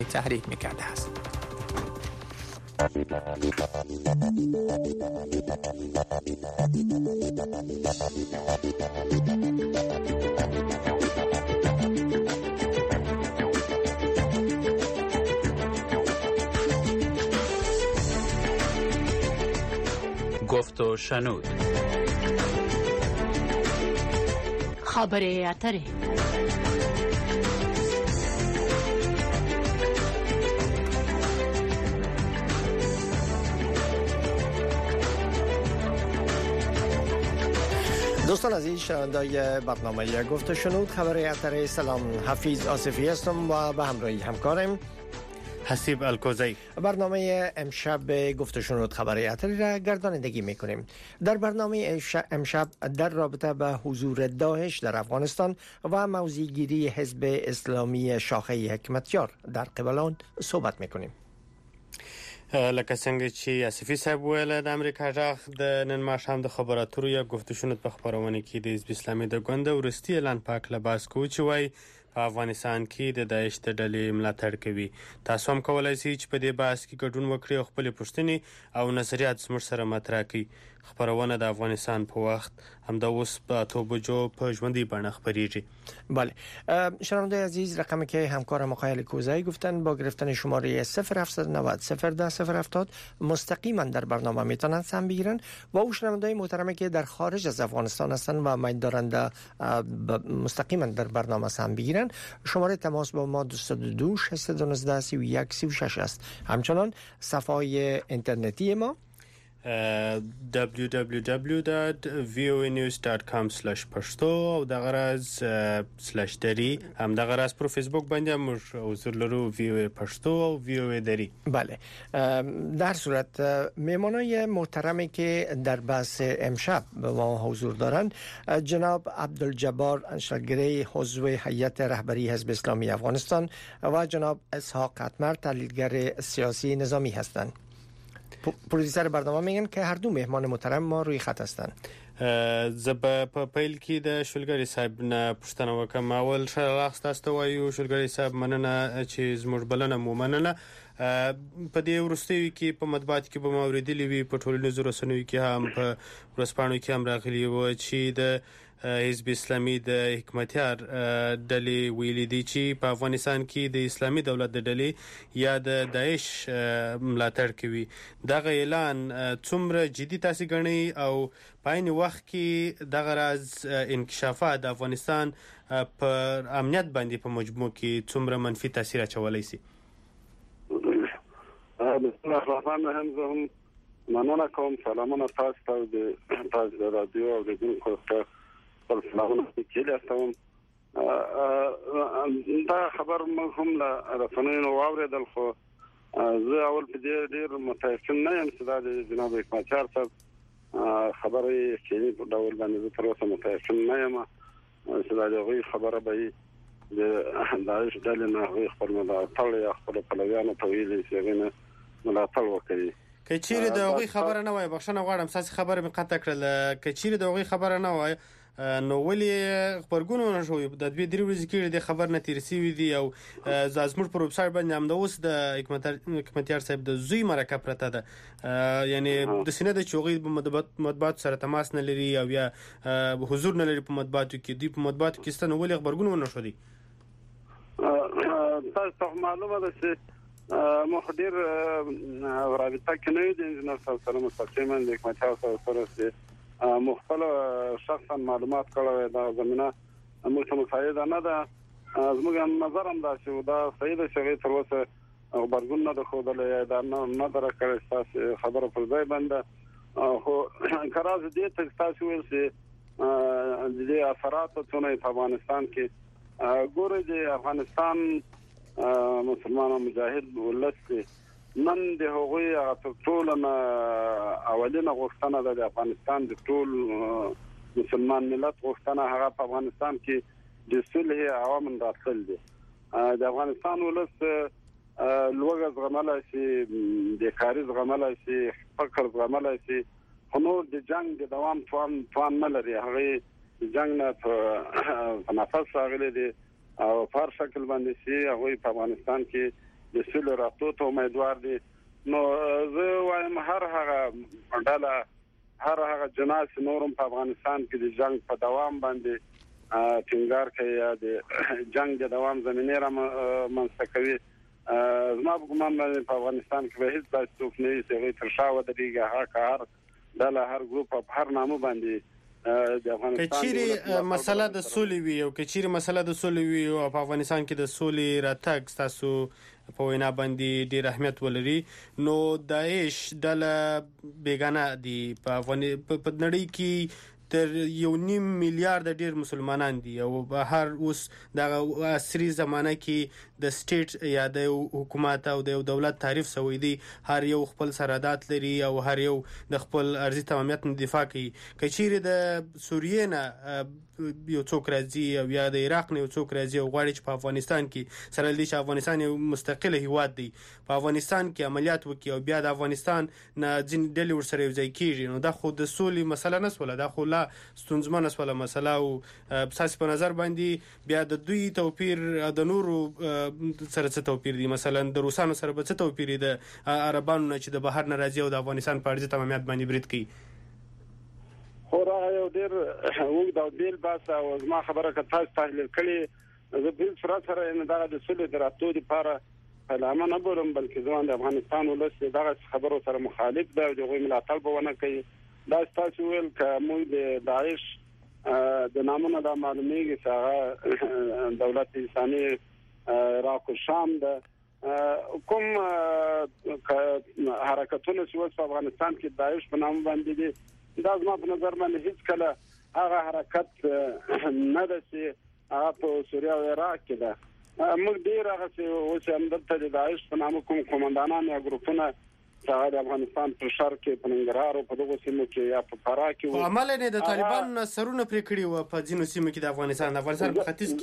تحریک میکرده است. گفت و شنود. خبر اتری. دوستان عزیز، شنوندای برنامه گفت و شنود خبر اتری، سلام، حفیظ آصفی هستم و به همراهی همکارم حسیب الکوزی. برنامه امشب گفت و شنود خبر اتری را گردانندگی میکنیم. در برنامه امشب در رابطه به حضور داعش در افغانستان و موضع‌گیری حزب اسلامی شاخه حکمتیار در قبلان صحبت میکنیم. لکه څنګه چې اسفي صاحب ویل، د امریکا ځخ د نن ماښام د خبراتو یا گفتشونت په خبرونه کې د حزب اسلامي د ګوند ورستي اعلان پاک لباس کو چې وای په افغانستان کې د داعش د ډلې ملاتړ کوي. تاسو هم کولای شئ چې په دې بحث کې ګډون وکړئ او خپل پوښتنې او نظریات زموږ سره مطرح کړئ. خبرونه د افغانستان په وخت همدا اوس په توبجو په ژوندۍ بڼه خبرېږي. بله شنوندای عزیز، رقمی که همکار مقایل کوزایی گفتن با گرفتن شماره 0790 01070 مستقیما در برنامه میتونن سهم بگیرن و او شنوندای محترمی که در خارج از افغانستان هستن و میل دارند مستقیما در برنامه سهم بگیرن، شماره تماس با ما 222 619 31 36 است. همچنان صفحه اینترنتی ما www.voanews.com/pashto او دغه راز /دری هم دغه راز پر فیسبوک باندې موږ حضور لرو VOA پشتو او VOA دری. بله، در صورت میمانای محترمی که در بحث امشب به ما حضور دارند جناب عبدالجبار انشالگری عضو هیئت رهبری حزب اسلامی افغانستان و جناب اسحاق قطمر تحلیلگر سیاسی نظامی هستند. پرودیسر برنامه میگن که هر دو مهمان محترم ما روی خط هستند. زب په پیل کې د شولګری صاحب نه پوښتنه وکم. اول شراخ تاسو وایو شولګری صاحب مننه چې زموږ بلنه مو مننه. په دې ورستوي کې په مطبوعات کې به موریدلی وی په ټولنیزو رسنیو کې هم په ورسپانو کې هم راغلی و چې د حزب اسلامي د حکمتیار ډلې ویلي دي چې په افغانستان کې د اسلامي دولت د ډلې یا د داعش ملاتړ کوي. دغه اعلان څومره جدي تاسو ګڼئ او په عین وخت کې دغه راز انکشافات د افغانستان په امنیت باندې په مجموع کې څومره منفي تاثیر اچولی شي؟ بسم الله الرحمن الرحیم. زه هم مننه کوم. سلامونه تاسو ته د رادیو او د ګروپ ته سلامونه کېږي. استوم دا خبر موږ هم له رسنیو واوریدل، خو زه اول په دې ډېر متأسف نه یم چې دا د جناب حکمتیار صاحب خبرې کې په ډول باندې زه تر اوسه متأسف نه یم چې دا دغه خبره به د داعش ډلې نه خپل ملاتړ یا خپل پلویانو ته ویلي چې هغوی نه ملاتړ وکړي. که چیرې د هغوی خبره نه وای، بخښنه غواړم ستاسې خبره مې قطع کړله، که چیرې د هغوی خبره نه وای نو ولې خبرګون ونه شوی؟ د 2-3 ورځې کې د خبر نه تیر شوی دی او زموږ پر ویب سایټ باندې هم د اوس د حکمتیار صاحب د زوی مرکه پرته ده. یعنی د سینې د چوغې مطبوعات سره تماس نه لري او یا حضور نه لري په مطبوعاتو کې. دوی په مطبوعاتو کې ستنه ولې خبرګون ونه شو دی؟ تاسو معلومه ده چې مخدر رابطه کې نه دي انجنیر سره مستقیما د حکمتیار سره مختلف شخصا معلومات کړو. دا زمينه موږ ته مساعده نه ده. زموږ نظر هم دا چې دا صحیح ده چې تر اوسه خبرګون نه خوده دا نه درکړی تاسو خبره پر ځای باندې. خو کراز دې تاسو ویل چې د اثرات څونه په افغانستان کې ګورې د افغانستان مسلمان مجاهد ولست نن د هغوی ټول اولینه غوښتنه ده د افغانستان د ټول مسلمان ملت غوښتنه هغه په افغانستان کې د صلح عوام راتل دي. د افغانستان ولست لوګه زغمله شي، د کاری زغمله شي، فقر زغمله شي، نو د جنگ د دوام توان نه لري. هغه د جنگ نه په نفس راغلي دي او په هر شکل باندې شي هغه په افغانستان کې د سولې راتلو ته امیدوار دي. نو زه وایم هر هغه ډله هر هغه جناس نورم په افغانستان کې د جنگ په دوام باندې ټینګار کوي یا د جنگ د دوام زمينه را منځته کوي. زما په ګمان باندې په افغانستان کې به هیڅ داسې څوک نه وي چې تر شا ودرېږي. هر ډله هر ګروپ په هر نامه باندې د افغانستان کچيري مسله د سولې وي او کچيري مسله د سولې وي او په افغانستان کې د سولې راتګ تاسو په وینا باندې ډېر اهمیت ولري نو داعش ډله بیگانه دي په نړۍ کې تر 1.5 میلیارډ ډیر مسلمانان دي او هر اوس د عصري زمانه کې د سټیټ یا د حکومت او د دولت تعریف شوی دی. هر یو خپل سرحدات لري او هر یو د خپل ارضي تمامیت نه دفاع کوي. کچيري د سوریې نه یو څوک راځي او یا د عراق نه یو څوک راځي او غواړي چې په افغانستان کې سره لدی چې افغانستان یو مستقل هیواد دی په افغانستان کې عملیات وکړي او بیا د افغانستان نه ځین ډلې ورسره یو ځای کیږي نو دا خو د سولې مسله نه سوله دا خو لا ستونزمنه سوله مسله او اساس په نظر باندې بیا د دوی توپیر د نورو سره څه توپیر دی مثلا د روسانو سره به څه توپیر دی د عربانو نه چې د بهر نه راځي او د افغانستان په ارضي تمامیت باندې برید کوي. خورا یو ډیر وګ دا بیل باس او زما خبره که تاسو تحلیل کړي زه بیل سره نه دا د سولې دراتو لپاره علامه نه بولم بلکې ځوان د افغانستان ولس دغه خبرو سره مخالف دی او دغه ملاتړ بونه کوي. دا تاسو ویل ک موږ د داعش د نامونو د معلومیږي چې دولت اسلامي عراق او شام د کوم حرکتونه چې په افغانستان کې داعش په نام باندې دي دا زما په نظر باندې هیڅ کله هغه حرکت نه ده چې هغه په سوریه او عراق کې ده. موږ ډیر هغه چې اوس هم د داعش په نام کوم قومندانان یا ګروپونه د افغانستان په شرق کې په ننګرهار او په دغه سیمو کې یا په فراه کې په عمل نه د طالبان سرونه پرې کړی و په ځینو سیمو کې د افغانستان په ختیځ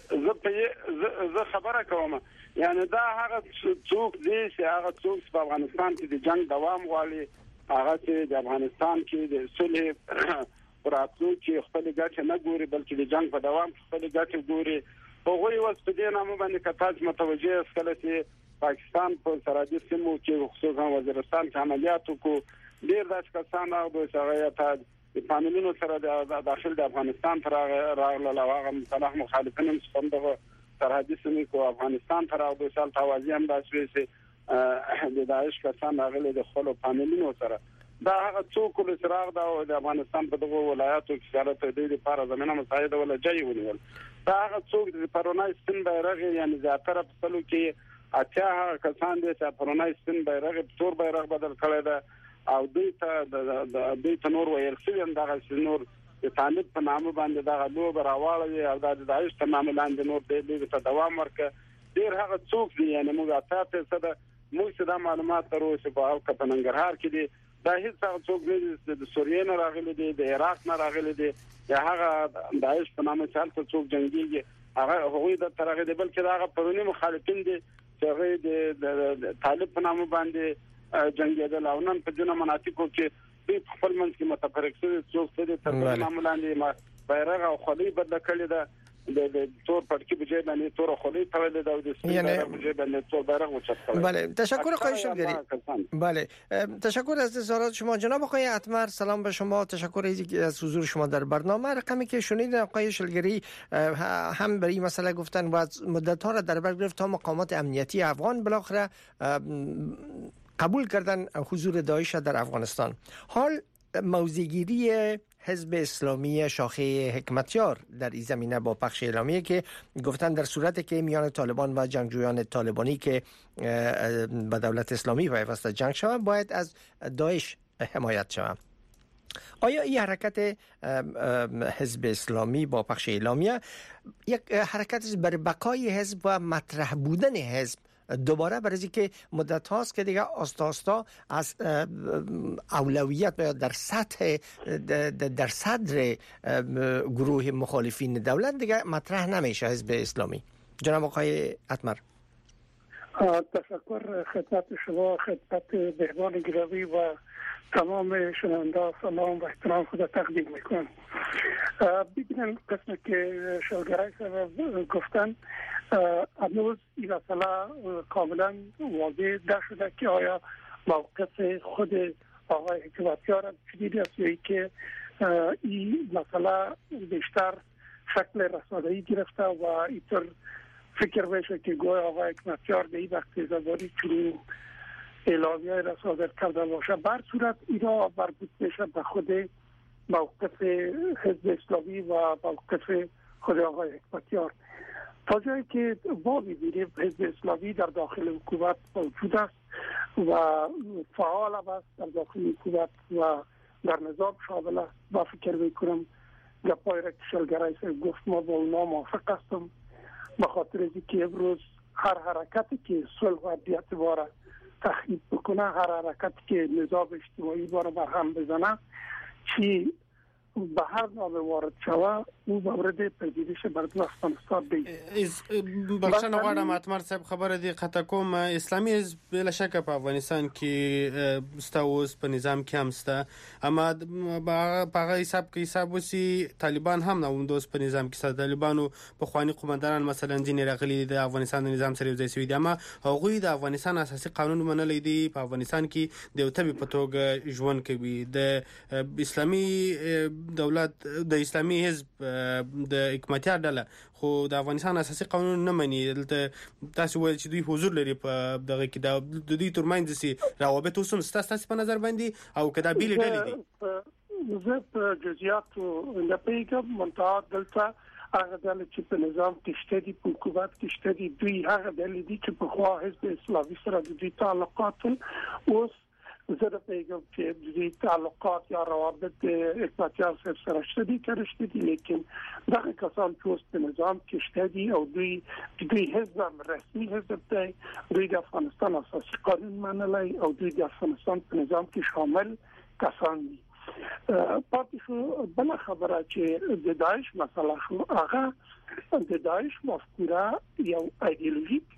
کې زه خبره کوم یعنی دا هغه څوک دي چې هغه څوک په افغانستان کې د جنگ دوام غواړي هغه چې د افغانستان کې د صلح پراتلو کې خپل ګټه نه ګوري بلکې د جنگ په دوام خپل ګټه ګوري. هغوی اوس په دې نامه باندې کتاج متوجه اسکله چې پاکستان په سرحدي سیمو کې خصوصا وزیرستان کې عملیات وکړو ډیر داس کسان او د هغه ته د قانونونو سره د داخل د افغانستان تر راغله هغه مصالح مخالفین هم څنګه سرحدي سیمو کې افغانستان تر او د سال توازی هم داسې چې د داعش کسان راغلي د خپل قانونونو سره دا هغه څوک له سراغ دا د افغانستان په دغه ولایاتو کې حالت د دې لپاره زمينه مساعده ولا جاي ونیول دا هغه څوک د پرونای سپین بیرغ یعنی زیاتره په تلو کې اتیا کسان دي چې پرونای سپین بیرغ په تور بیرغ بدل کړی دا او دوی ته نور ویل چې دغه نور د طالب په نامه باندې دغه لوب راوړل او د داعش په نامه لاندې نور د ته دوام ورکړي ډیر هغه څوک دي یعنی موږ اته څه موږ دا معلومات تر اوسه په ننګرهار کې دي دا هیڅ څوک نه د سوریې نه راغلي دي د عراق نه راغلي دي یا هغه داعش په نامه چې څوک جنگي هغه هغوی د ترغه دی بلکې هغه پرونی مخالفین دي چې هغه د طالب په نامه باندې جنگیدل او نن په جنو مناطقو کې په خپل منځ کې متفرق شوي څوک څه دي تر نامه لاندې بیرغ او خولۍ بدل کړي ده د تور پټکی بجای باندې تور خولۍ تولید او د سپین بجای باندې تور بیرغ وچت کړي. بله تشکر آقای شلگری. بله تشکر از اظهارات شما جناب آقای اتمر. سلام به شما. تشکر از حضور شما در برنامه. رقمی که شنید آقای شلگری هم برای مسئله گفتن و مدت ها را در بر گرفت تا مقامات امنیتی افغان بالاخره قبول کردن حضور داعش در افغانستان. حال موضع‌گیری حزب اسلامی شاخه حکمتیار در این زمینه با پخش اعلامیه که گفتن در صورتی که میان طالبان و جنگجویان طالبانی که به دولت اسلامی پیوسته جنگ شوند باید از داعش حمایت شوند. آیا این حرکت حزب اسلامی با پخش اعلامیه یک حرکت برای بقای حزب و مطرح بودن حزب دوباره برای که مدت هاست که دیگه آستا از اولویت در سطح در صدر گروه مخالفین دولت دیگه مطرح نمیشه حزب اسلامی؟ جناب آقای اتمر. تشکر خدمت شما، خدمت بهبان گرامی و تمام شنونده سلام و احترام خود تقدیم میکنم. ببینن قسم که شلگرای سبب گفتن هنوز این مسئله کاملا واضح نشده که آیا موقف خود آقای حکمتیار چیزی است یا که این مسئله بیشتر شکل رسانه‌ای گرفته و اینطور فکر میشه که گویا آقای حکمتیار به این وقت زبانی چنین اعلامیه را صادر کرده باشه. بر صورت اینا مربوط میشه به خود موقف حزب اسلامی و موقف خود آقای حکمتیار. تا جایی که ما می‌بینیم حزب اسلامی در داخل حکومت موجود است و فعال است در داخل حکومت و در نظام شامل است. با فکر میکنم گپای را که شلگرای گفت ما با اونا موافق هستم، به خاطر که امروز هر حرکتی که صلح و عدالت را تخریب بکنه، هر حرکتی که نظام اجتماعی را برهم بزنه، چی به هر نام وارد شوه او مورد پذیرش مردم افغانستان دی. بخشنه غواړم اتمر صاحب خبره دی قطع کوم. اسلامي حزب بلا شک په افغانستان کې ستاوس په نظام کې هم ستا، اما په هغه حساب وسی طالبان هم نه دوس په نظام کې ستا. طالبانو په خواني قومندانان مثلا ځینې راغلي د افغانستان نظام سره ځای سوي دي، اما هغوی د افغانستان اساسي قانون منلي دي، په افغانستان کې د یو تبي په توګه ژوند کوي. د اسلامي دولت د اسلامي حزب د حکمتیار ډله خو د افغانستان اساسي قانون نه مني. تاسو وایي چې دوی حضور لري په دغه کې د دوی ترمنځ سي روابط اوسم ستاسو په نظر باندې او کدا بیل ډلې دي. زه په جزئیاتو نه پیګم، منتها دلته هغه ډلې چې په نظام کې شته دي، په حکومت کې شته دي، دوی هغه ډلې دي چې په خوا حزب اسلامي سره د دوی تعلقات اوس زه د پیغام چې د دې تعلقات یا روابط اقتصادي سره شته دي کرشته دي، لیکن دغه کسان چې اوس په نظام کې شته دي او دوی حزب رسمي حزب دی، دوی د افغانستان اساسي قانون منلای او دوی د افغانستان په نظام کې شامل کسان دي. پاتې شو بل خبره چې د داعش مسله شو، هغه د داعش مفکوره یو ایدئولوژیک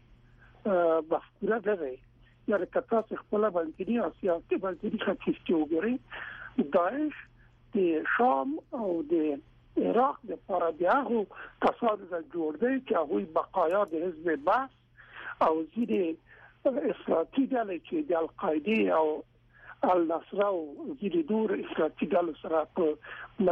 مفکوره ده. یعنی که تاسو خپل باندې سیاسي باندې ختیځ کې وګورئ، داعش د شام او د عراق د لپاره د هغو کسانو څخه جوړ دی چې هغوی بقایا د حزب بعث او ځینې افراطي ډلې چې د القاعده او النصره او ځینې نور افراطي ډلو سره په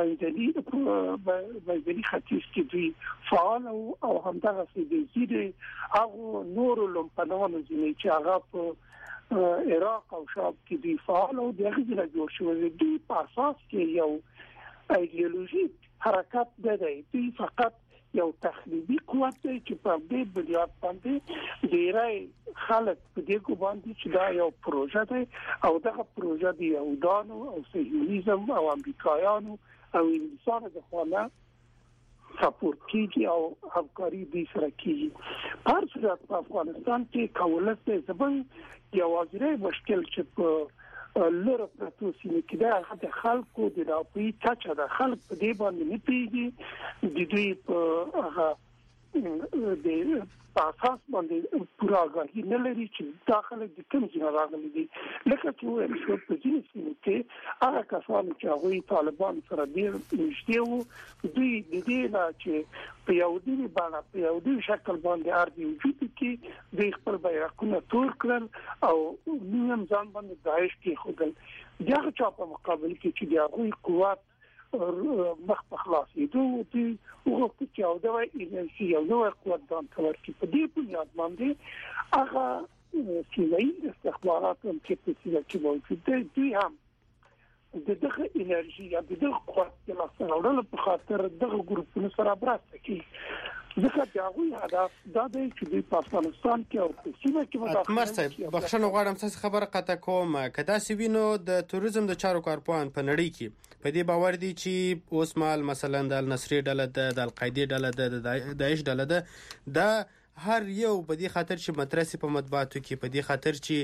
منځني ختیځ کې دوی فعال او همدغه د ځینې هغو نورو لومپنانو ځینې چې هغه په عراق او شام کې دوی فعال او د هغې نه جوړ شوي دي. په اساس کې یو ایدئولوژیک حرکت نه دی، دوی فقط یو تخریبي قوت دی چې په دې بنیاد باندې ډیری خلک په دې باندې چې دا یو پروژه دی او دغه پروژه د یهودانو او صهیونیزم او امریکایانو او انګلیسانو د خوا سپورت کیږي او همکاري دې سره کیږي. په هر صورت په افغانستان کې کولت د زبان یوازینی مشکل چې په لره پروتو سیمه کې دا د خلکو د راپی کچه د خلک په دې باندې نه پیږي، د دوی په هغه د اساس باندې پورا غاړي نه لري چې داخله د کوم ځای راغلي دي. لکه چې وایي چې په دې سیمه کې هغه کسان چې هغوی طالبان سره ډېر نږدې وو، دوی د دې نه چې په یو ډول باندې په یو ډول شکل باندې ارضي وجود کې دوی خپل بیرغونه تور کړل او نیم ځان باندې داعش کې خودل. دغه چا په مقابل کې چې هغوی قوت مخ په خلاصېدو دي وغوښتل چې او دا انرژي او نو قوت ځان ته ورکړي. په دې بنیاد باندې هغه سیمه‌یي استخبارات هم چې په سیمه کې موجود دي، دوی هم دغه انرژي یا دغه قوت د لاسته راوړلو په خاطر دغه ګروپونو سره مرسته کوي. ځکه چې هغوی هدف دا دی چې دوی په افغانستان کې او په سیمه کې اتمر صاحب بخښنه غواړم تاسو خبره قطع کوم. که داسې وینو د توریزم د چارو کارپوهان په نړۍ کې په دې باور دي چې اوس مال مثلا د النصري ډله ده، د القاعده ډله ده، د داعش ډله ده، دا هر یو په دې خاطر چې مدرسې په مطبوعاتو کې په دې خاطر چې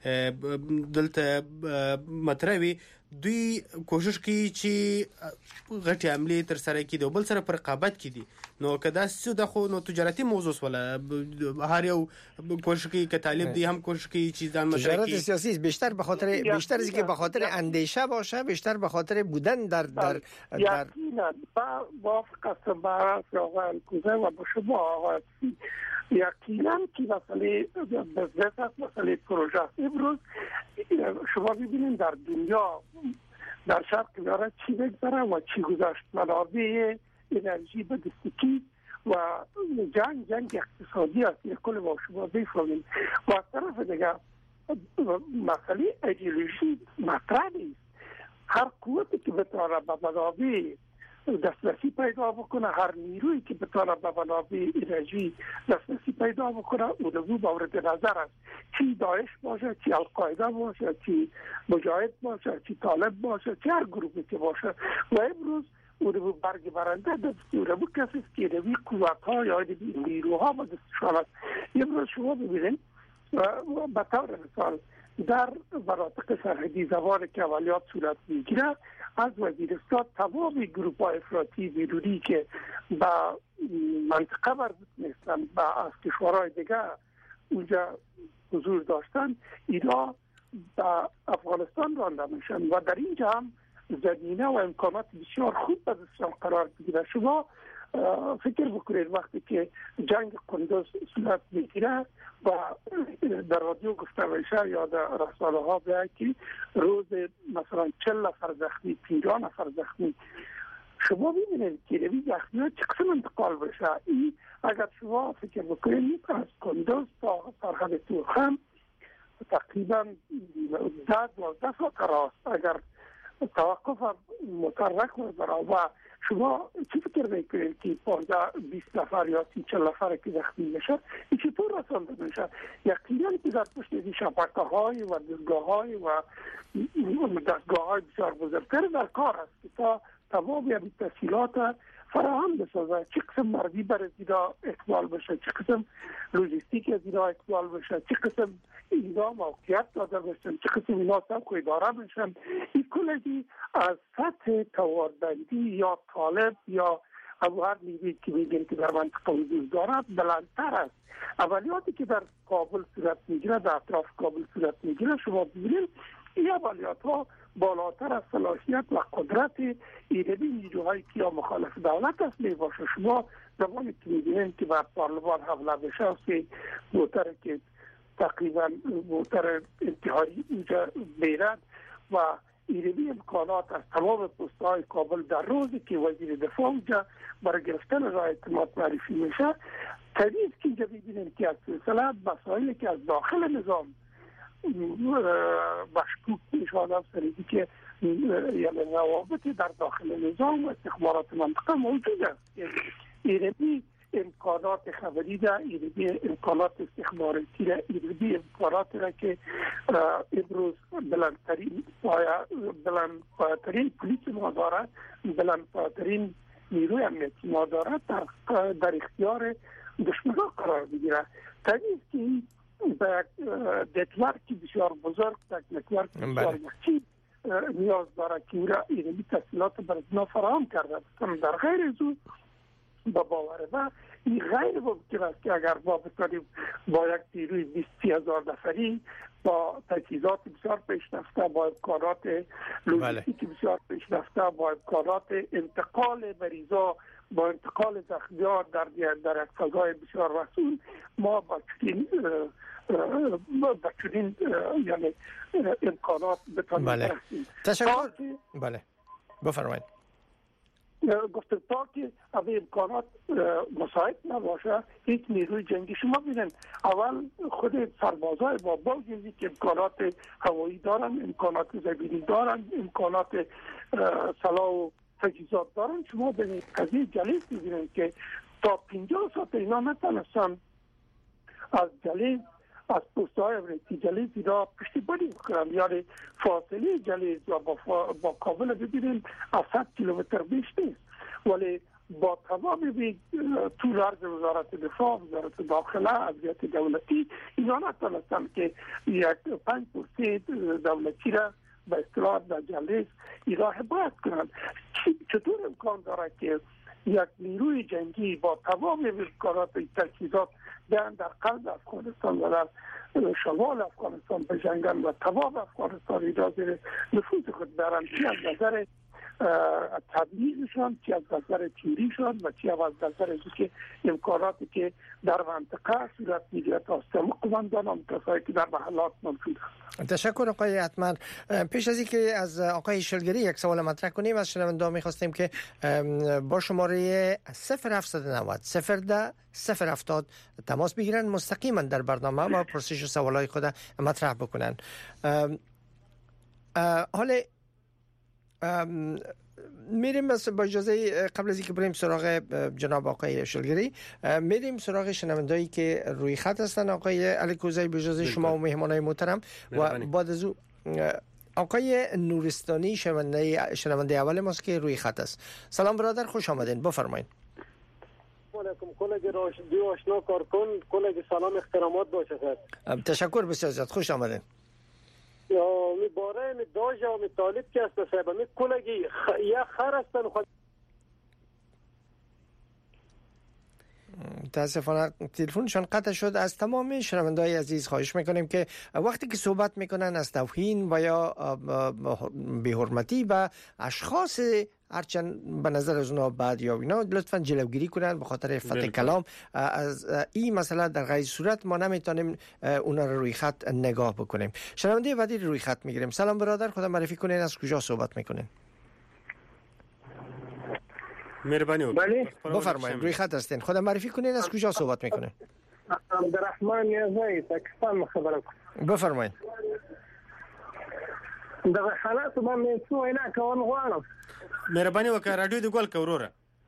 دلته مطروي دوی کوشش کوي چې غټي عملي تر سره کړي او بل سره پر رقابت کړي نو کدا څه د خو نو تجارتي موضوع ولا هر یو کوشش کوي که طالب دی هم کوشش کوي چې ځان مطرح کړي تجارت سیاسی بیشتر از که به خاطر اندیشه باشه بیشتر به خاطر بودن در یقینا موافق هستم با آقای الکوزی و با شما آقای یقینا که مسئله بزنس است، مسئله پروژه است. امروز شما ببینید در دنیا در شرق میانه چی بگذره و چی گذشت. منابع انرژی به دستی و جنگ اقتصادی است. کل با شما بفهمید و از طرف دیگر مسئله ایدئولوژی مطرح نیست. هر قوتی که بتونه به منابع دسترسی پیدا بکنه، هر نیرویی که بتونه به منابع انرژی دسترسی پیدا بکنه اون مورد نظر است. چی داعش باشه، چی القاعده باشه، چی مجاهد باشه، چی طالب باشه، چی هر گروهی که باشه و امروز اون برگ برنده دست اون کسی است که روی قوت‌ها یا نیروها به دستشان است. امروز شما ببینید به طور مثال در مناطق سرحدی زبان که عملیات صورت میگیره از وزیرستان تمام گروه‌های افراطی بیرونی که به منطقه مربوط نیستن و از کشورهای دیگه اونجا حضور داشتن اینا به افغانستان رانده میشن و در اینجا هم زمینه و امکانات بسیار خوب به دستشان قرار بگیره. شما فکر بکنید وقتی که جنگ قندوز صورت میگیره و در رادیو گفته میشه یا در رسانه ها بیاید که روز مثلا 40 نفر زخمی، 50 نفر زخمی، شما ببینید که روی زخمی ها چه قسم انتقال بشه. این اگر شما فکر بکنید از قندوز تا سرحد تورخم تقریبا 10-12 ساعت راست. اگر توقف متحرک و شما چی فکر میکنید که 15-20 نفر یا 30-40 نفر که زخمی میشه این چطور رسانده میشه؟ یقینا که در پشت این شبکه های و دستگاه های بسیار بزرگتر در کار است که تا تمام این تسهیلات فراهم بسازه. چه قسم مردی بر اینا اکمال بشه، چه قسم لوجستیک از اینا اکمال بشه، چه قسم اینا موقعیت داده بشن، چه قسم اینا سبک و اداره بشن. این کلگی از سطح توانمندی یا طالب یا هر نیرویی که میگن که در منطقه حضور دارد بلندتر است. عملیاتی که در کابل صورت میگیره، در اطراف کابل صورت میگیره، شما ببینید این عملیات ها بالاتر از صلاحیت و قدرت ایرانی نیروهایی که یا مخالف دولت است میباشه. شما زمانی که میبینید که بر پارلمان حمله بشه که موتر که تقریبا موتر انتحاری اینجا میرد و ایرانی امکانات از تمام پست‌های کابل در روزی که وزیر دفاع اونجا برای گرفتن رای اعتماد معرفی میشه طبیعی است که اینجا ببینید که از سلسله مسائلی که از داخل نظام مشکوک میشود از طریقی که یعنی روابط در داخل نظام و استخبارات منطقه موجود است. ایرانی امکانات خبری ده، ایرانی امکانات استخباراتی ده، ایرانی امکانات را که امروز بلندترین پلیس ما دارد، بلندترین نیروی امنیتی ما دارد در اختیار دشمنان قرار بگیره. طبیعی است که این به نتورکی بسیار بزرگ، نتورک بسیار مخصوص نیاز دارد که ایرانی تسهیلات بر اینا فراهم کرده. در غیر از او با باور ما این غیر ممکن است که اگر ما بتوانیم با یک نیروی 20,000 نفری با تجهیزات بسیار پیشرفته، با امکانات لوجستیک بسیار پیشرفته، با امکانات انتقال مریضا، با انتقال زخمیان در یک فضای بسیار وسیع ما با چنین یعنی امکانات بتوانیم برسیم. تشکر. بله بفرمایید. گفتم تا که از امکانات مساعد نباشه هیچ نیروی جنگی. شما ببینید اول خود سربازای با باوجود که امکانات هوایی دارن، امکانات زمینی دارن، امکانات سلاح و تجهیزات دارن، شما به قضیه جلیز ببینید که تا 50 ساعت اینا نتونستن از جلیز، از پست‌های امنیتی جلیز اینا پشتیبانی بکنن. یعنی فاصله جلیز و با کابل ببینید از 100 کیلومتر بیش نیست، ولی با تمام طول عرض وزارت دفاع، وزارت داخله، امنیت دولتی اینا نتونستن که یک 5% دولتی را به اصطلاح در جلسه ایران حمایت کنند. چطور امکان داره که یک نیروی جنگی با تمام امکانات تجهیزات در قلب افغانستان و در شمال افغانستان بجنگند و تمام افغانستان اجازه نفوذ خود دارند، چی از نظر تبلیغشان، چی از نظر تیریشان و چی از نظر که امکاناتی که در منطقه صورت میگیرد آستم قماندان هم کسایی که در محلات موجود هستند. تشکر آقای عطمن. پیش از اینکه از آقای شلگری یک سوال مطرح کنیم، از شنونده می‌خواستیم که با شماره 0790 010 070 تماس بگیرن، مستقیما در برنامه و پرسش و سوالای خود مطرح بکنن. حالا میریم با اجازه قبل از اینکه بریم سراغ جناب آقای شلگری، میریم سراغ شنوندهایی که روی خط هستن. آقای علی کوزی به اجازه شما و مهمانای محترم و بعد از او آقای نورستانی شنونده اول ماست که روی خط است. سلام برادر، خوش آمدین، بفرمایید. علیکم کلگی راشدی آشنا کارکن، کلگی سلام احترامات باشه سر. تشکر بسیار زیاد، خوش آمدین. یا می باره می داجا می طالب که است صاحب می کلگی یا خر هستن خود. متاسفانه تلفنشان قطع شد. از تمام شنونده‌های عزیز خواهش میکنیم که وقتی که صحبت میکنن از توهین و یا بی‌حرمتی به اشخاص هرچند به نظر از اونا بعد یا اینا لطفاً جلوگیری کنند، به خاطر عفت کلام. از این مسئله در غیر صورت ما نمیتونیم اونا رو روی خط نگاه بکنیم. شنونده بعدی روی خط میگیریم. سلام برادر، خدا معرفی کنین، از کجا صحبت میکنین؟ مهربانی بفرمایید، روی خط هستین، خدا معرفی کنین، از کجا صحبت میکنین؟ عبدالرحمن یزایی پاکستان خبر کنم. بفرمایید. دغه حالات باندې څو وینا کول غواړم. مهرباني وکړه رادیو دی ګول کوروره.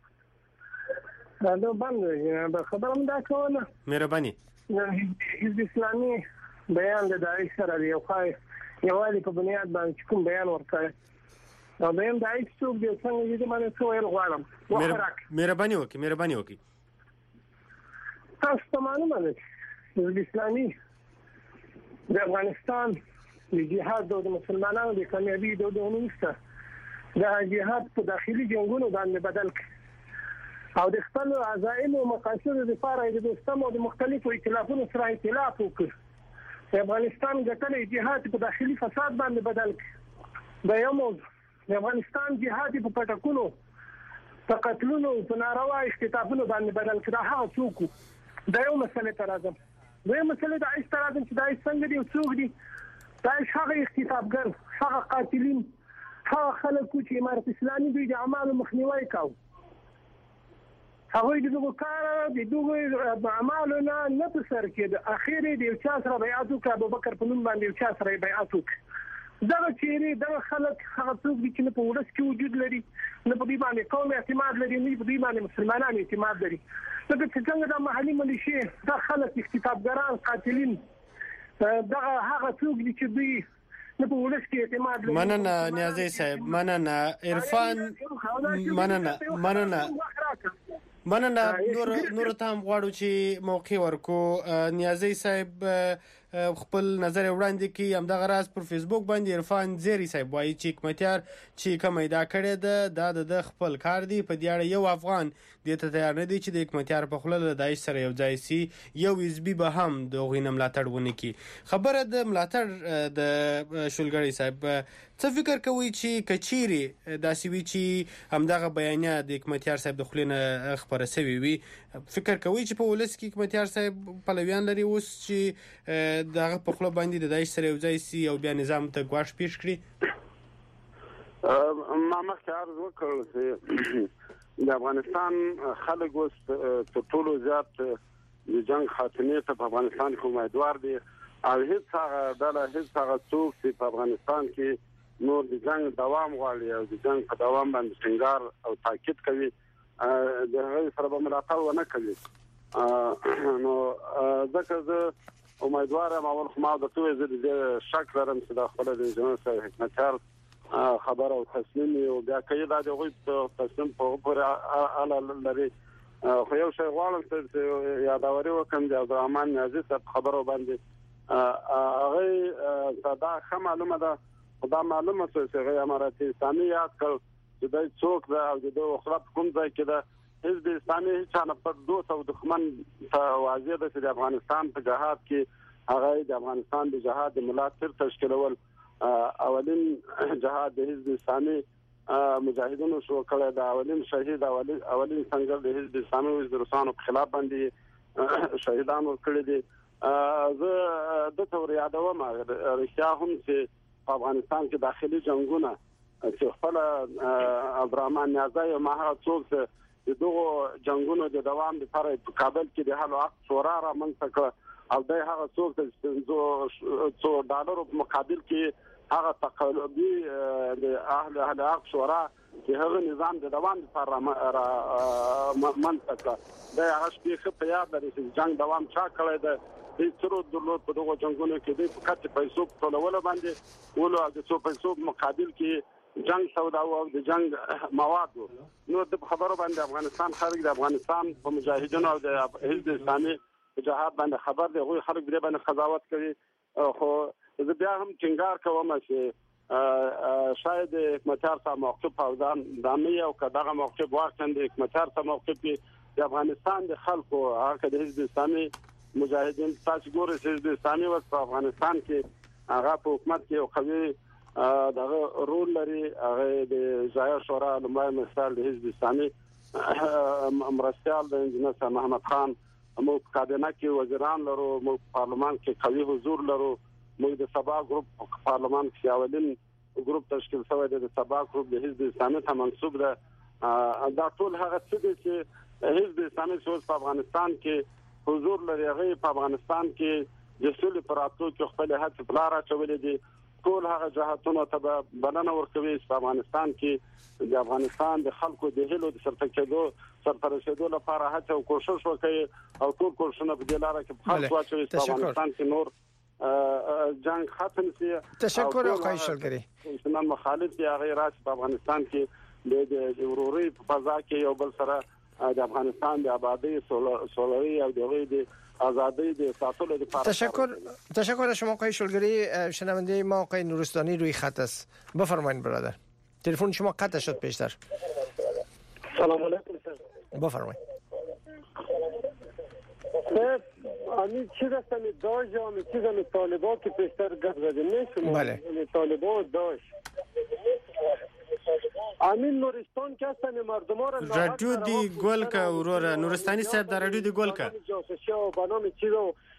دا باندې به خبرم دا کوله. مهرباني. حزب اسلامي بیان د داعش سره دی، یو والی په بنیاد باندې کوم بیان ورکړي. دا بیان داعش څوک دی څنګه دې باندې څو ویل غواړم. مهرباني وکړه. تاسو ته معلومه ده حزب اسلامي د افغانستان د جهاد د مسلمانانو د کامیابی د ونوسته د جهاد په داخلي جنگونو باندې بدل کړ او د خپل عزائم او مقاصد لپاره د دوستانو د مختلفو ائتلافونو سره ائتلاف وکړ. د افغانستان ګټلې جهاد په داخلي فساد باندې بدل کړ. د یو موضوع د افغانستان جهاد په پټکونو په قتلونو په ناروا اختطافونو باندې بدل کړ. هغه څوک د یو مسلې تر راځم د مسلې د عیش تر راځم چې د عیش څنګه دی څوک دی داعش هغه اختطافګر، هغه قاتلین، هغه خلک چې امارت اسلامي دوی د اعمالو مخنیوي کاوه. هغوی د دغو کار د دغو اعمالو نه په سر کې د اخر د یو چا سره بیعت وکړ، ابوبکر په نوم باندې یو چا سره بیعت وکړ. دغه چیرې دغه خلک هغه څوک دي چې نه په ولس کې وجود لري، نه په دوی باندې قوم اعتماد لري، نه په دوی باندې مسلمانان اعتماد لري. لکه چې څنګه د محلي ملیشې دا خلک اختطافګران، قاتلین، دغه هغه څوک دي چې دوی نه په ولس کې اعتماد لري. مننه نیازی صاحب، مننه عرفان، مننه نور ته هم غواړو چې موقع ورکو. نیازی صاحب خپل نظر وړاندې کړي. همدغه راز پر فیسبوک باندې عرفان زیری صاحب وایي چې حکمتیار چې کوم ایدا کړی ده دا د خپل کار دی. په دې اړه یو افغان دې ته تیار نه دی چې د حکمتیار په خوله له داعش سره یو ځای سي، یو حزبي به هم د هغوی نه ملاتړ ونه کړي. خبره د ملاتړ د شلګري صاحب، څه فکر کوئ چې کچيري داسې وي چې همدغه بیانیه د حکمتیار صاحب د خولې نه خبره سوي وي؟ فکر کوئ چې په ولس کې حکمتیار صاحب پلویان لري اوس چې دغه په خوله باندې د داعش سره یو ځای سي او بیا نظام ته ګواښ پیښ کړي؟ ما مخکې عرض وکړ چې د افغانستان خلک اوس تر ټولو زیات د جنگ خاتمې ته په افغانستان کې امیدوار دي او هیڅ هغه ډله، هیڅ هغه څوک چې په افغانستان کې نور د جنگ دوام غواړي او د جنگ په دوام باندې ټینګار او تاکید کوي د هغوی سره به ملاتړ ونه کوي. نو ځکه زه امیدوار یم، اول خو ما درته وویل زه د شک لرم چې دا خپله د انجینر صاحب حکمتیار خبر او تسلیم او بیا کوي دا دغه تسلیم په پورې اله لري خو یو شی غواړم چې یادوري وکم د عبدالرحمن نیازي خبرو باندې هغه دا ښه معلومه ده خدا معلومه چې هغه اماراتي اسلامي یاد کړ چې د څوک دا او د اخلاق کوم ځای کې ده حزب اسلامي چې نه پر دوه او دښمن واضح ده چې د افغانستان په جهاد کې هغه د افغانستان د جهاد د ملاتړ تشکیلول اولین جهاد د حزب اسلامي مجاهدونو شو کړه دا اولین شهید اولین څنګه د حزب اسلامي د روسانو په خلاف باندې شهیدانو کړی دي زه د تور یادوم رښتیا هم چې په افغانستان کې داخلي جنگونه چې خپل عبدالرحمن نیازی او ماهر څوک د دغه جنگونو د دوام لپاره په کابل کې د حل او عقد شورا رامنځته کړ او د هغه څوک د $500 په مقابل کې هغه تقلبي د اهل عقد شورا چې هغه نظام د دوام لپاره منځته کړ د هغه شپې په یاد لري چې جنگ دوام چا کړی دی د څرو دلو په دغه جنگونو کې د فقط پیسو په ټولول باندې ولو د څو پیسو مقابل کې جنگ سودا او د جنگ مواد نو د خبرو باندې افغانستان خارج د افغانستان په مجاهدینو او د حزب اسلامي جهاد باندې خبر دی غوي خلک دې باندې قضاوت کوي خو زه بیا هم ټینګار کوم چې شاید حکمتیار صاحب موقف او دامي او کداغه موقف واخند حکمتیار صاحب موقف د افغانستان د خلکو هغه د حزب اسلامي مجاهدین تاسو ګورئ چې د اسلامي وخت په افغانستان کې هغه په حکومت کې او قوي دغه رول لري هغه د ځای شورا لمای مثال د حزب اسلامي مرستيال د انجنیر محمد خان موږ کابینه کې وزیران لرو موږ پارلمان کې قوي حضور لرو موږ د سبا ګروپ پارلمان کې اولین ګروپ تشکیل شوی دی د سبا ګروپ د حزب اسلامي ته منسوب ده دا ټول هغه څه دي چې حزب اسلامي په افغانستان کې حضور لري هغه په افغانستان کې د سولې پراتو کې خپل هڅې بلار اچولې دي ټول هغه جهاتونو ته بلنه ورکوي چې په افغانستان کې د افغانستان د خلکو د هیلو د سرپرستېدو لپاره هڅه او کوشش وکړي او ټول کوششونه په دې لاره کې خلک واچوي چې په افغانستان کې نور جنگ ختم شي تشکر آقای شلگری اسلام مخالف دی هغه راځي په افغانستان کې د وروري په فضا کې یو بل سره د افغانستان د آبادی سولری او د آزادی د ساتلو لپاره تشکر شما آقای شلگری. شنونده ما آقای نورستانی روی خط است. بفرمایید برادر. تلفن شما قطع شد پیشتر. سلام علیکم سر. بفرمایید. امی چیز است امی داش یا امی چیز امی طالبان که پیشتر گفت زده نیست. بله. امی طالبان داش. امین نورستان که هستن مردم ها را رادیو دی گل که اورور نورستانی صاحب در رادیو دی گل که جاسوسی و بنام چیز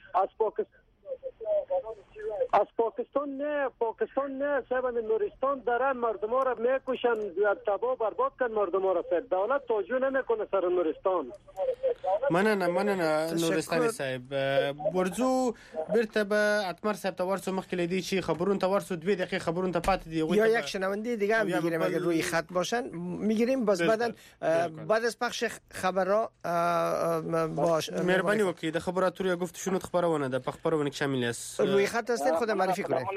از پاکستان نه صاحب نورستان داره مردم ها را میکشن تباه برباد کن مردم ها را صاحب دولت توجه نمیکنه سر نورستان. مننه نورستانی صاحب ورزو برته به اتمر صاحب ته ورسو مخکې لیدي چې خبرون ته ورسو 2 دقیقې خبرون ته پاتې دی یا یک شنونده دیگه هم میگیریم اگر روی خط باشن میگیریم باز بعد از پخش خبرها باش مهربانی وکړئ د خبراتو یا گفتشونو خبرونه ده په خبرونه کې شامل است روی خط هستین خود معرفی کنید.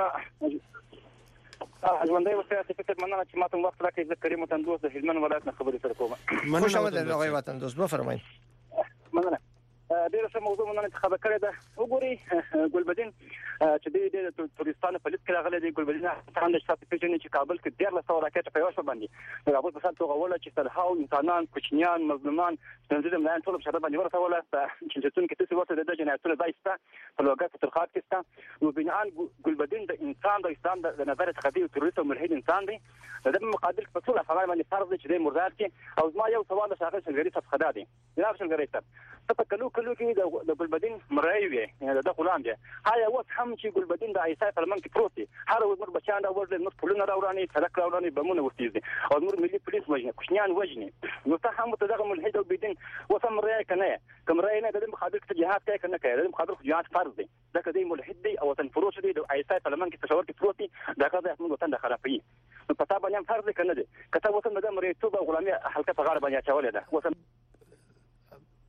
ژوندۍ اوسئ فکر مننه چې ماته وخت راکړئ زه کریم وطن دوست د هلمند ولایت نه خبرې سره کوم. خوش آمدید آقای وطن دوست بفرمایید. مننه. ډیره ښه موضوع مونږ انتخاب کړې ده. وګورئ ګلبدین چې د تورستانو په لیست کې راغلي دي ګلبدین هم د شاته پیژنې چې کابل کې 1300 راکټ په یو شو باندې د کابل په ساتو غوړه چې تلهاو انسانان کوچنیان مظلومان څنګه د ملایان ټول په شاته باندې ورسوله چې څنګه کې څه ورته د جنایتونو دایسته په لوګر په ترخات کې ستا نو بنان ګلبدین د انسان د اسلام د نظر څخه دی تورست او ملحد انسان دی د مقابل په ټول افغان باندې فرض دی چې د مراد کې او ما یو سوال شاغل شلګری څخه خدا دی جناب شلګری ته په کلو کې د ګلبدین مرای وي د غلام دی هاي اوس هم چې ګلبدین د عیسی پرلمان کې پروت دی هر ورځ بچان دا ورځ نو پلونه راوړاني سړک راوړاني بمونه ورتيږي او نور ملي پولیس وژني کوشنیان وژني نو ته هم ته دغه ملحد او بدین وسم مرای کنه کوم رای نه د مخابل کې جهاد کوي کنه کوي د مخابل جهاد فرض دی دا کدی ملحد دی او وطن فروش دی د عیسی پرلمان کې پښور کې پروت دی دا کله موږ وطن د خرابي نو پتا باندې فرض کنه دی کته وطن د مریتوب غلامي حلقه په غاړه باندې چولې ده وطن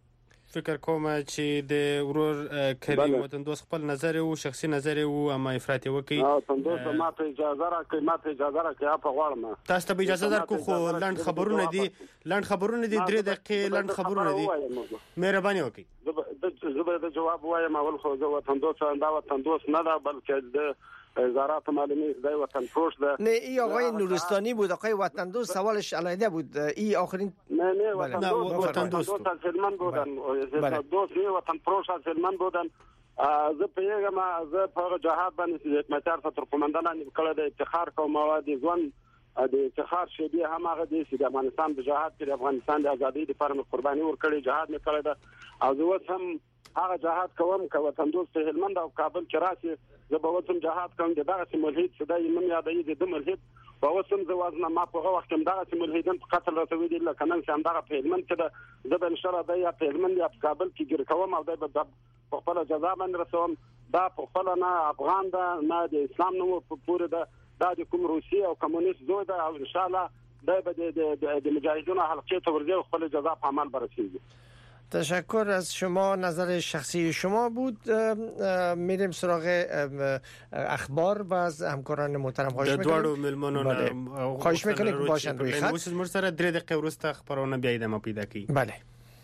فکر کوم چې د ورور کلی وطن دوست خپل نظر او شخصي نظر او اما افراطي وکي وطن دوست ما ته اجازه راکړي په غواړم تاسو ته اجازه درکو خو لاند خبرونه دي 3 دقیقې لاند خبرونه دي مهرباني وکي زه به جواب وایم اول خو زه وطن دوست نه ده بلکې د وزارت معلومات د وطن فروش ده نه ای آقای نورستانی بود آقای وطن دوست سوالش علیده بود ای آخرین نه وطن دوست سلمان بودن دوست نه وطن فروش سلمان بودن زه پیغام زه په جهاد باندې حکومت تر قومندان کله د افتخار کوم مواد ځوان د افتخار شی هم هغه د افغانستان د جهاد د افغانستان د ازادۍ لپاره قرباني ورکړي جهاد نه کړی ده او زه هم هغه جهاد کوم که وطن دوست هلمند او کابل کې راشي زه به وطن جهاد کوم دغه ملحد صدای من یادې د ملحد په وسم زه وزن ما په وخت کې دغه ملحدین په قتل رسوي دي لکه نن څنګه دغه په هلمند کې زه به ان شاء الله د یا په هلمند یا په کابل کې ګر کوم او د په خپل جزا باندې رسوم دا په خپل نه افغان ده نه د اسلام نو په پوره ده د کوم روسي او کمونیست زوی ده او ان شاء الله د مجاهدونو حلقه ته ورځي خپل جزا په عمل برسیږي. تشکر از شما. نظر شخصی شما بود. میریم سراغ اخبار و از همکاران محترم خواهش میکنیم خواهش میکنیم که باشن روی خط. واسه مرسره 3 دقیقه ورسته اخبارونه بیا ادامه پیدا کی. بله.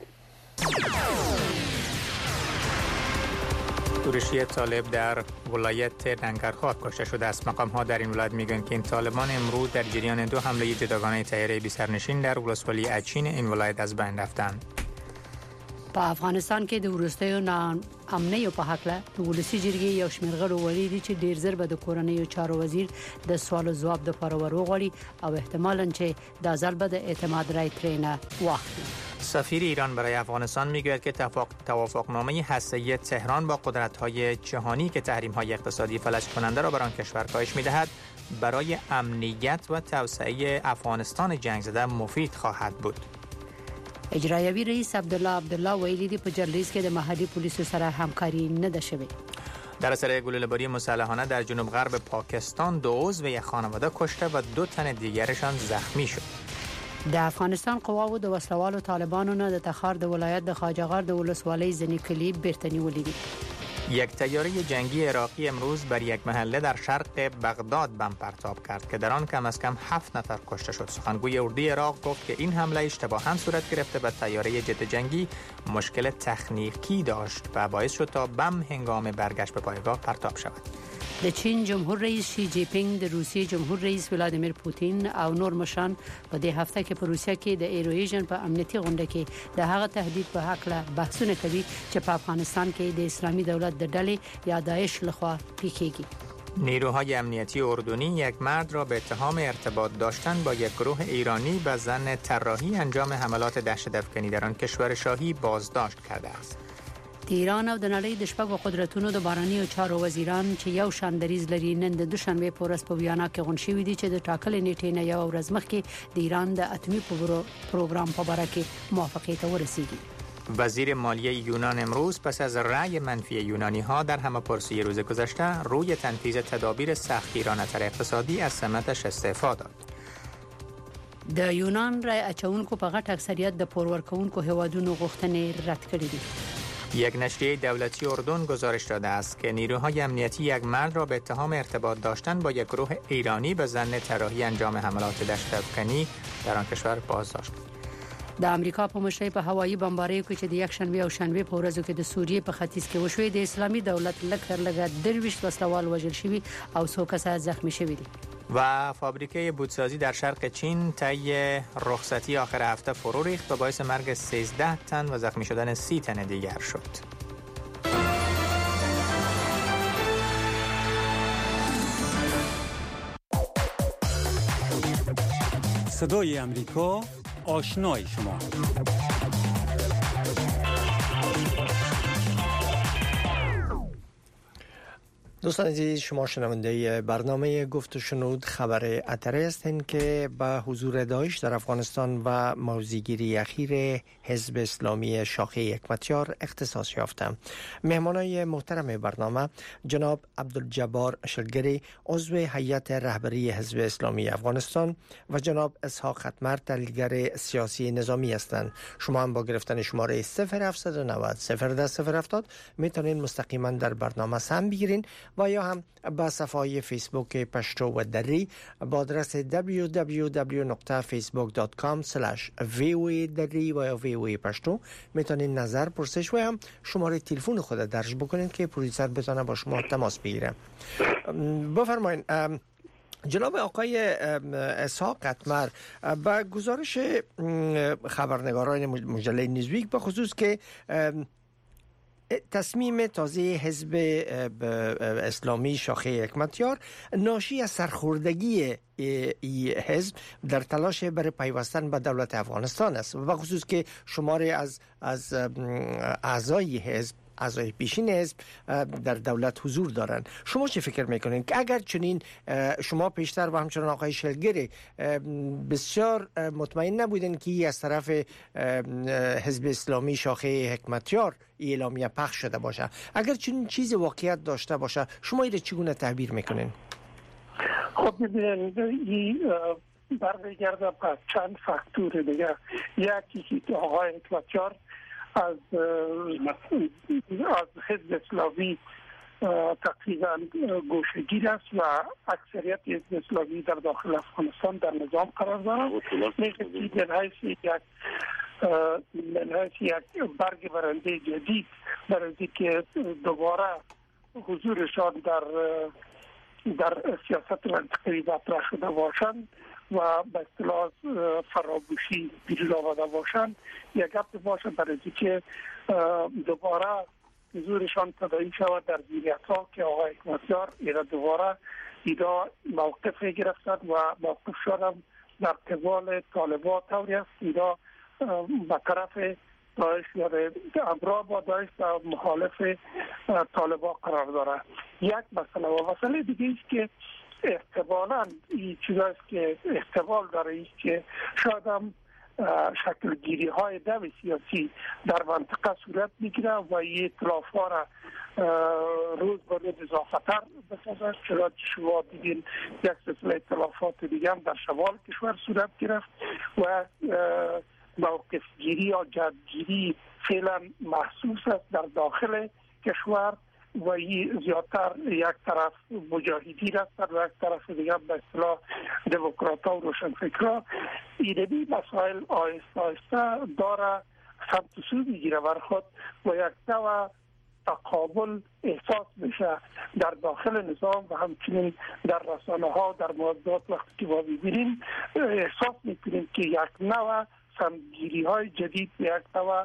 شورشی طالب در ولایت ننگرهار کشته شده است. مقام‌ها در این ولایت میگن که این طالبان امروز در جریان 2 حمله جداگانه طیاره بی سرنشین در ولسوالی اچین این ولایت از بین رفتند. په افغانستان کې د وروستیو ناامنیو په حق له د ولسی جرګې یو شمېر غړو ویلي دي چې ډیر زر به د کورنیو چارو وزیر د سوال او ځواب د لپاره وروغړي او احتمالاً چې د ځل به د اعتماد رای ترینه واخلي. سفیر ایران برای افغانستان میگوید که توافقنامه هسته‌ای تهران با قدرت‌های جهانی که تحریم‌های اقتصادی فلج کننده را بر آن کشور کاهش می‌دهد برای امنیت و توسعه افغانستان جنگ زده مفید خواهد بود. اجرایوي رئیس عبدالله ویلي دی په جرلیز کې د محلي پولیسو سره همکاري نه ده شوې. در اثر گلوله‌باری مسلحانه در جنوب غرب پاکستان 2 عضو یک خانواده کشته و 2 تن دیگرشان زخمی شد. د افغانستان قواو د وسلوالو طالبانو نه د تخار د ولایت د خواجه‌غار د ولسوالۍ ځینې کلی بیرته نیولې دي. یک طیاره جنگی عراقی امروز بر یک محله در شرق بغداد بم پرتاب کرد که در آن کم از کم 7 نفر کشته شد. سخنگوی اردوی عراق گفت که این حمله اشتباها صورت گرفته و طیاره جت جنگی مشکل تکنیکی داشت و باعث شد تا بم هنگام برگشت به پایگاه پرتاب شود. د چین جمهور رئیس شی جی پینگ د روسیې جمهور رئیس ولادیمیر پوتین او نور مشران په دې هفته کې په روسیه کې د ایرویژن په امنیتي غونډه کې د هغه تهدید په حق له بحثونه کوي چې په افغانستان کې د اسلامي دولت د ډلې یا داعش لخوا پیښیږي. نیروهای امنیتی اردنی یک مرد را به اتهام ارتباط داشتن با یک گروه ایرانی به ظن طراحی انجام حملات دهشت‌افکنی در آن کشور شاهی بازداشت کرده است. د ایران او د نړۍ د شپږو قدرتونو د باراني او چارو وزیران چې یو شان دریز لري نن د دوشنبه په ورځ په ویانا کې غونډه شوې دي چې د ټاکلې نیټې نه یو ورځ مخکې د ایران د اتمی پروګرام په اړه کې موافقه ته ورسیږي. وزیر مالیه یونان امروز پس از رأی منفی یونانی ها در همه‌پرسی روز گذشته روی تنفیذ تدابیر سختگیرانه‌تر اقتصادی از سمتش استعفا داد. د یونان رای اچونکو په غټ اکثریت د پورورکونکو هوادونو غوښتنې رد کړې دي. یک نشریه دولتی اردن گزارش داده است که نیروهای امنیتی یک مرد را به اتهام ارتباط داشتن با یک گروه ایرانی به ظن طراحی انجام حملات دهشت‌افکنی در آن کشور بازداشت. د امریکا په مشرۍ په هوایي بمباریو کې چې د یک شنبه او شنبه په ورځو کې د سوریې په ختیځ کې وشوې د اسلامي دولت لږ 23 وسلوال وژل شوي او څو کسان زخمی شوي دي. و فابریکه بودسازی در شرق چین طی رخصتی آخر هفته فرو ریخت و باعث مرگ 13 تن و زخمی شدن 30 تن دیگر شد. صدای امریکا، آشنای شما. دوستان عزیز، شما شنونده برنامه گفت و شنود خبر اتری هستند که به حضور داعش در افغانستان و موضع‌گیری اخیر حزب اسلامی شاخه حکمتیار اختصاص یافتند. مهمانای محترم برنامه جناب عبدالجبار شلگری، عضو هیئت رهبری حزب اسلامی افغانستان و جناب اسحاق ختمر، تحلیلگر سیاسی نظامی هستند. شما هم با گرفتن شماره 0790 01070 میتونید مستقیما در برنامه سهم بگیرین و یا هم با صفحه فیسبوک پشتو و دری با آدرس www.facebook.com/voadari و یا voa پشتو میتونید نظر، پرسش و هم شماره تلفن خود درج بکنید که پروڈیوسر بتونه با شما تماس بگیره. بفرمایید جناب آقای اسحاق ختمر، با گزارش خبرنگاران مجله نیوزویک به خصوص که تصمیم تازه حزب اسلامی شاخه حکمتیار ناشی از سرخوردگی ای حزب در تلاش برای پیوستن به دولت افغانستان است و به خصوص که شماری از اعضای حزب، اعضای پیشین حزب در دولت حضور دارند. شما چه فکر میکنین که اگر چنین شما پیشتر و همچنان آقای شلگری بسیار مطمئن نبودین که از طرف حزب اسلامی شاخه حکمتیار اعلامیه پخش شده باشه، اگر چنین چیزی واقعیت داشته باشه شما اینو چگونه تعبیر میکنین؟ خب ببینید این برمیگرده به چند فاکتور دیگه. یکی که آقای حکمتیار از حزب اسلامی تقریبا گوشه‌گیر است و اکثریت حزب اسلامی در داخل افغانستان در نظام قرار دارد. من حیث یک برگ برنده جدید برای اینکه دوباره حضورشان در سیاست منطقه‌ای مطرح شده باشند و به اصطلاح فراموشی بیرون آورده باشند، یک گپ باشه برای اینکه دوباره حضورشان تداعی شود در زیریت‌ها که آقای حکمتیار ایرا دوباره ایرا موقف گرفتند و موقفشان در قبال طالبان طوری است ایرا به طرف داعش یا همراه با داعش و مخالف طالبان قرار دارد. یک مسئله و مسئله دیگه است که احتمالاً این چیز است که احتمال داره است که شاید هم شکلگیری های دو سیاسی در منطقه صورت میگیره و این اطلاف ها را روز به روز اضافتر بسازد. چرا شما دیدین یک سلسله اطلافات دیگه هم در شمال کشور صورت گرفت و موقف گیری یا جدگیری فعلا محسوس است در داخل کشور و این زیادتر یک طرف مجاهدین هستند و یک طرف دیگر به اصطلاح دموکرات‌ها و روشنفکرها. اینمی مسائل آهسته آهسته داره سمت و سو میگیره بر خود و یک نوع تقابل احساس میشه در داخل نظام و همچنین در رسانه ها در موضوعات. وقتی که ما میبینیم احساس میکنیم که یک نوع سمتگیری های جدید، یک نوع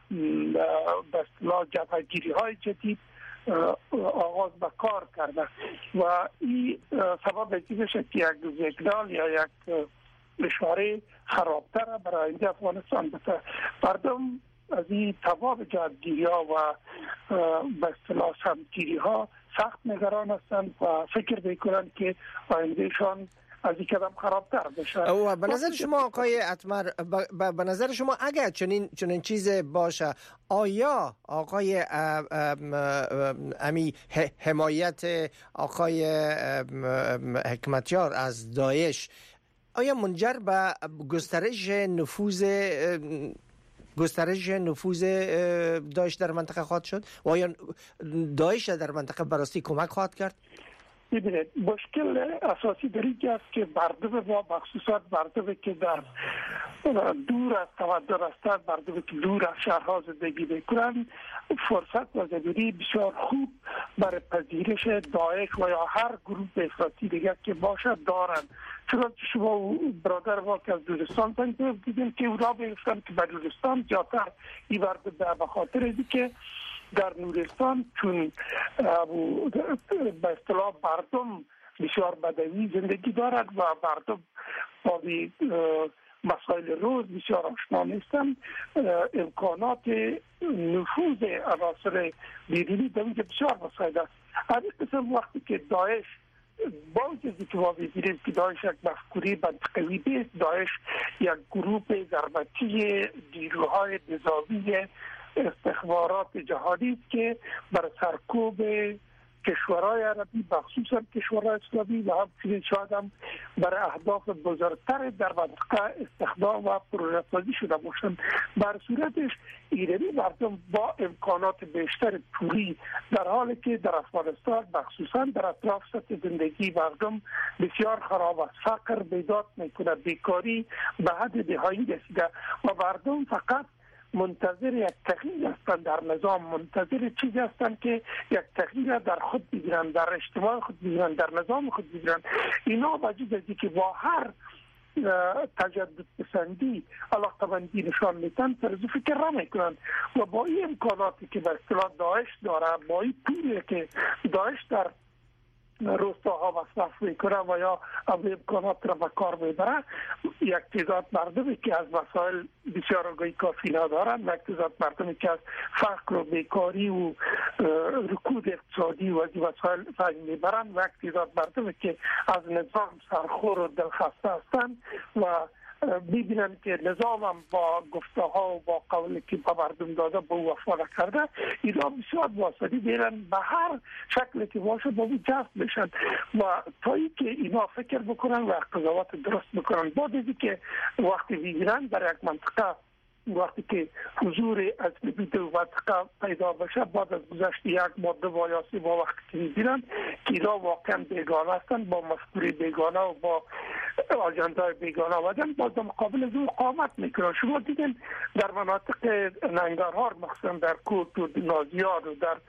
به اصطلاح جبهه‌گیری های جدید آغاز به کار کرده و این سبب میشه که یک سیگنال یا یک اشاره خرابتر برای آینده افغانستان بده. مردم از این تمام جهتگیری ها و به اصطلاح سمتگیری ها سخت نگران هستند و فکر میکنند که آیندهشان از این کدام خرابتر بشه. و به نظر شما آقای ختمر، به نظر شما اگر چنین چیز باشه، آیا آقای امی حمایت آقای حکمتیار از داعش آیا منجر به گسترش نفوذ داعش در منطقه خواهد شد و آیا داعش در منطقه براستی کمک خواهد کرد؟ ببینید مشکل اساسی در اینجا است که مردم ما مخصوصا مردمی که در دور از تمدن هستند، مردمی که دور از شهرها زندگی میکنند، فرصت و زمینه بسیار خوب برای پذیرش داعش و یا هر گروه افراطی دیگر که باشد دارند. چنانچه شما برادر ما که از نورستان زنگ دیدیم که اونا میگفتن که به نورستان زیادتر این مردم به خاطر اینه که در نورستان چون به اصطلاح مردم بسیار بدوی زندگی دارد و مردم با مسائل روز بسیار آشنا نیستند، امکانات نفوذ عناصر بیرونی در اینجا بسیار مساعد است. هر قسم وقتی که داعش با وجودی که ما ببینیم که داعش یک مفکوره منطقوی نیست، داعش یک گروه ضربتی نیروهای نظامی استخبارات جهانی است که بر سرکوب کشورهای عربی مخصوصا کشورهای اسلامی و همچنین شاید هم برای اهداف بزرگتر در منطقه استخدام و پروژه‌سازی شده باشند. بر صورتش ایرانی مردم با امکانات بیشتر پولی، در حالی که در افغانستان مخصوصا در اطراف سطح زندگی مردم بسیار خراب است، فقر بیداد میکنه، بیکاری به حد نهایی رسیده و مردم فقط منتظر یک تغییر هستند در نظام، منتظر چیزی هستند که یک تغییر در خود بگیرن، در اجتماع خود بگیرن، در نظام خود بگیرن. اینا وجود است که با هر تجدد پسندی علاقه‌مندی نشان میدن، طرز فکر نمیکنند و با این امکاناتی که به اصطلاح داعش داره، با این پولی که داعش در روستاها مصرف میکنه و یا امکانات را به کار میبره، یک تعداد مردمی که از مسائل بسیار آگاهی کافی ندارند، یک تعداد مردمی که از فقر و بیکاری و رکود اقتصادی و از مسائل فهم میبرند، و یک تعداد مردمی که از نظام سرخور و دلخسته هستند و میبینن که نظام هم با گفته ها و با قولی که به مردم داده به او وفا نکرده، اینا بسیار واسطی بیرن به هر شکلی که باشه با او جذب بشن و تا ای که اینا فکر بکنن و قضاوت درست بکنن. بعد از که وقتی میگیرن در یک منطقه، وقتی که حضور از نبید و منطقه پیدا بشه، بعد از گذشت یک ماده و یا سه با وقتی که میبینن که اینا واقعا بیگانه هستن، با مفکوره بیگانه و با آجندای بیگانه آمدن، باز در مقابل از اون قامت میکنن. شما دیدین در مناطق ننگرهار، مخصوصا در کوت و نازیار و در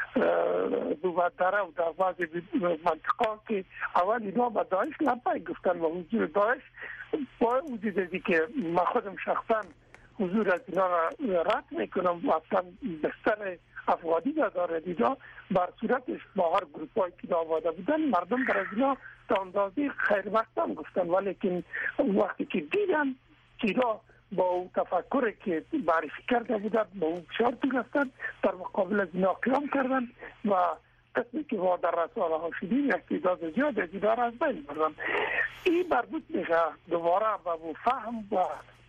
دوبدره و در بعضی منطقه که اول اینا به داعش لبیک گفتن و حضور داعش با وجودی که من خودم شخصا حضور از اینا را رد میکنم و اصلا بستر افغانی نداره دیدا، بر صورتش با هر گروپ هایی که آماده بودن مردم در از اینا تا اندازه خیر وقتم گفتن، ولیکن وقتی که دیدن که اینا با اون تفکر که معرفی کرده بودن با اون بسیار دونستن، در مقابل از اینا قیام کردن و قسمی که ما در رساله ها شدیم یک تعداد زیاد از اینا را از بین بردن. این مربوط میشه دوباره به فهم و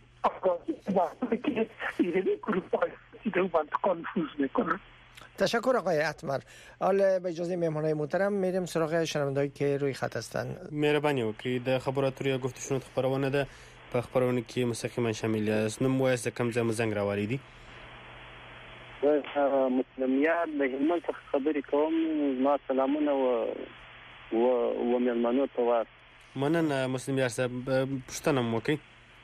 افغانی که ایرانی گروپ های دیده و منطقه نفوذ میکنن. تشکر آقای اتمر. حالا به اجازه مهمانای محترم میریم سراغ شنوندهایی که روی خط هستند. مهرباني وکړئ د خبراتو یا گفتشونو خبرونه ده په خبرونه کې مستقیما شامل یاست. نوم وایست کم ځای زنګ راوړی دي. مسلمیات د هلمند څخه خبرې کوم. ما سلامونه و مېلمنو ته واست. مننه مسلمیات صاحب، پوښتنه مو وکړئ.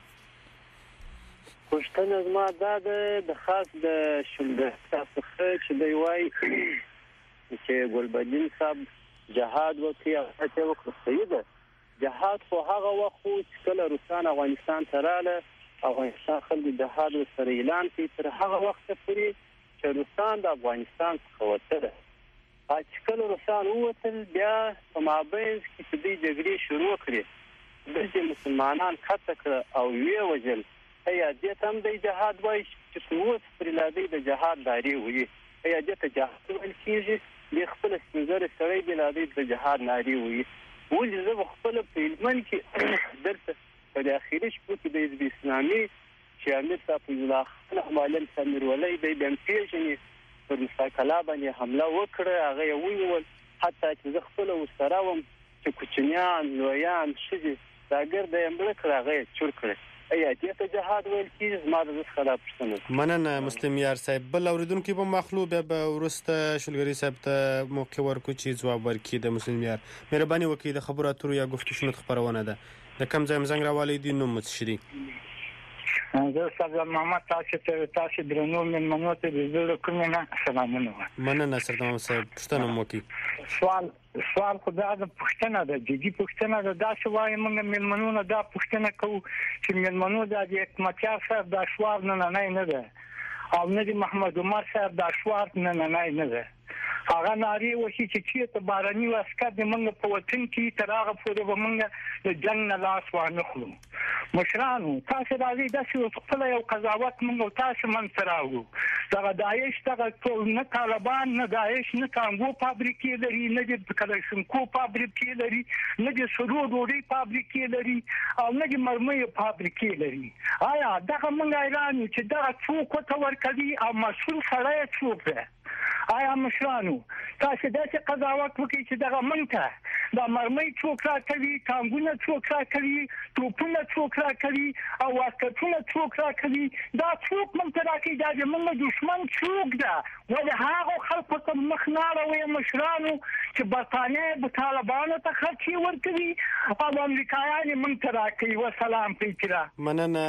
پوښتنه زما دا ده د خاص د شلګر څخه چې دی وایي چې ګلبدین صاحب جهاد وکړي او هڅه وکړي. صحیح ده، جهاد خو هغه وخت چې کله روسان افغانستان ته راغله، افغانستان خلک جهاد ورسره اعلان کړي، تر هغه وخته پورې چې روسان د افغانستان څخه وتله. چې کله روسان ووتل، بیا په مابینځ کې چې دوی جګړې شروع کړې، دلته مسلمانان قتل کړه او ویې وژل. ایا دې ته هم د جهاد وایي چې اوس پرې لا دی د جهاد نارې وایي؟ ایا دې ته جهاد ویل کېږي؟ د خپل سپین زرې سړی دی لا دی د جهاد نارې وایي. ولې زه خپل په هلمند کې دلته په داخلي شپو کې د حزب اسلامي چې امیر صاحب الله خان معلم سمیر ولی دی بیا پیژني پر مستقلا باندې حمله وکړه، هغه یې ونیول. حتی چې زه خپل ورسره وم چې کوچنیان لویان ښځې دا ګرده یې مړه کړه، هغه یې چور کړه. ایا دې ته جهاد ویل کېږي؟ زما د زړه خلاف پوښتنه. مننه مسلم یار صاحب. بل اورېدونکي به مخلو بیا به وروسته شلګري صاحب ته موقع ورکړو چې ځواب ورکړي. د مسلم یار مهرباني وکړئ، د خبرو اترو یا گفتشونو خبرونه ده. د کم ځای زنګ راوالي دي نوم مو څه دي؟ زه سردار محمد تاسو درنو مېلمنو ته د زړه کومې نه سلامونه. مننه سردار محمد صاحب، پوښتنه مو وکړئ. سوال خو دا د پوښتنه ده، جدي پوښتنه ده. دا څه وایي موږ مېلمنو دا پوښتنه کوو چې مېلمنو دا د حکمتیار صاحب دا شوار نننی نه ده او نه د محمد عمر صاحب دا شوار نننی نه ده. هغه ناری وشي چې ته باراني عسكر د منګ په وطن کې تر هغه پورې به منګ د جنگ نه لاس وانه خلو مشرانو تاسو راځي د څه خپل یو قضاوت منګ تاسو من سراو دا داعش دغه ټول نه طالبان نه داعش نه کانګو فابریکې لري نه د کلاشینکو فابریکې لري نه د سرو ډوډۍ فابریکې لري او نه د مرمۍ فابریکې لري آیا دغه منګ اعلان چې دا څوک ته ورکړي او مسؤل سره څوک دی آیا مشرانو تاسو داسې قضاوت وکړئ چې دغه منته دا مرمۍ څوک راکوي کانګونه څوک راکوي توپونه څوک راکوي او واسکټونه څوک راکوي دا څوک منته راکوي دا زموږ دشمن څوک ده ولې هغه خلکو ته مخ نه اړوي مشرانو چې برطانیه د طالبانو ته خرچې ورکوي او امریکایان منته راکوي وسلام پیچره مننه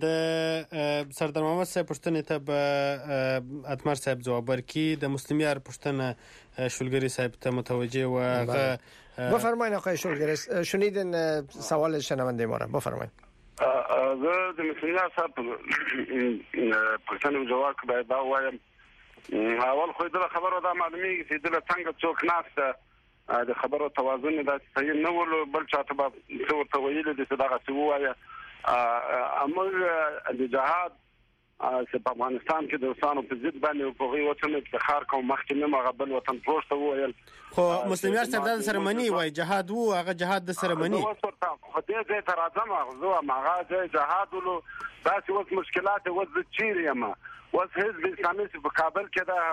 د سردار محمد صاحب پښتنې ته به اتمر صاحب جواب ورکړي د مسلمیار پښتنه شولګری صاحب ته متوجه و بفرمایید آقای شولگری شنیدین سوال شنونده ما را بفرمایید زه د مسلمیار صاحب پښتنه جواب باید دا وایم اول خو د خبرو دا معلومیږي چې د څنګه څوک ناشته د خبرو توازن دا صحیح نه ول بل چاته به څو ته ویل دي چې دا څه وایا امر د جهاد چې په افغانستان کې د روسانو په ضد باندې په غوي وطن افتخار کوم مخکې نه مغبل وطن پروسته وویل خو مسلمیار صاحب د سرمنی وای جهاد وو هغه جهاد د سرمنی خو دې ځای ته راځم غزو ماغه جهاد ولو دا چې وس مشکلات وس چیرې ما وس حزب اسلامي په کابل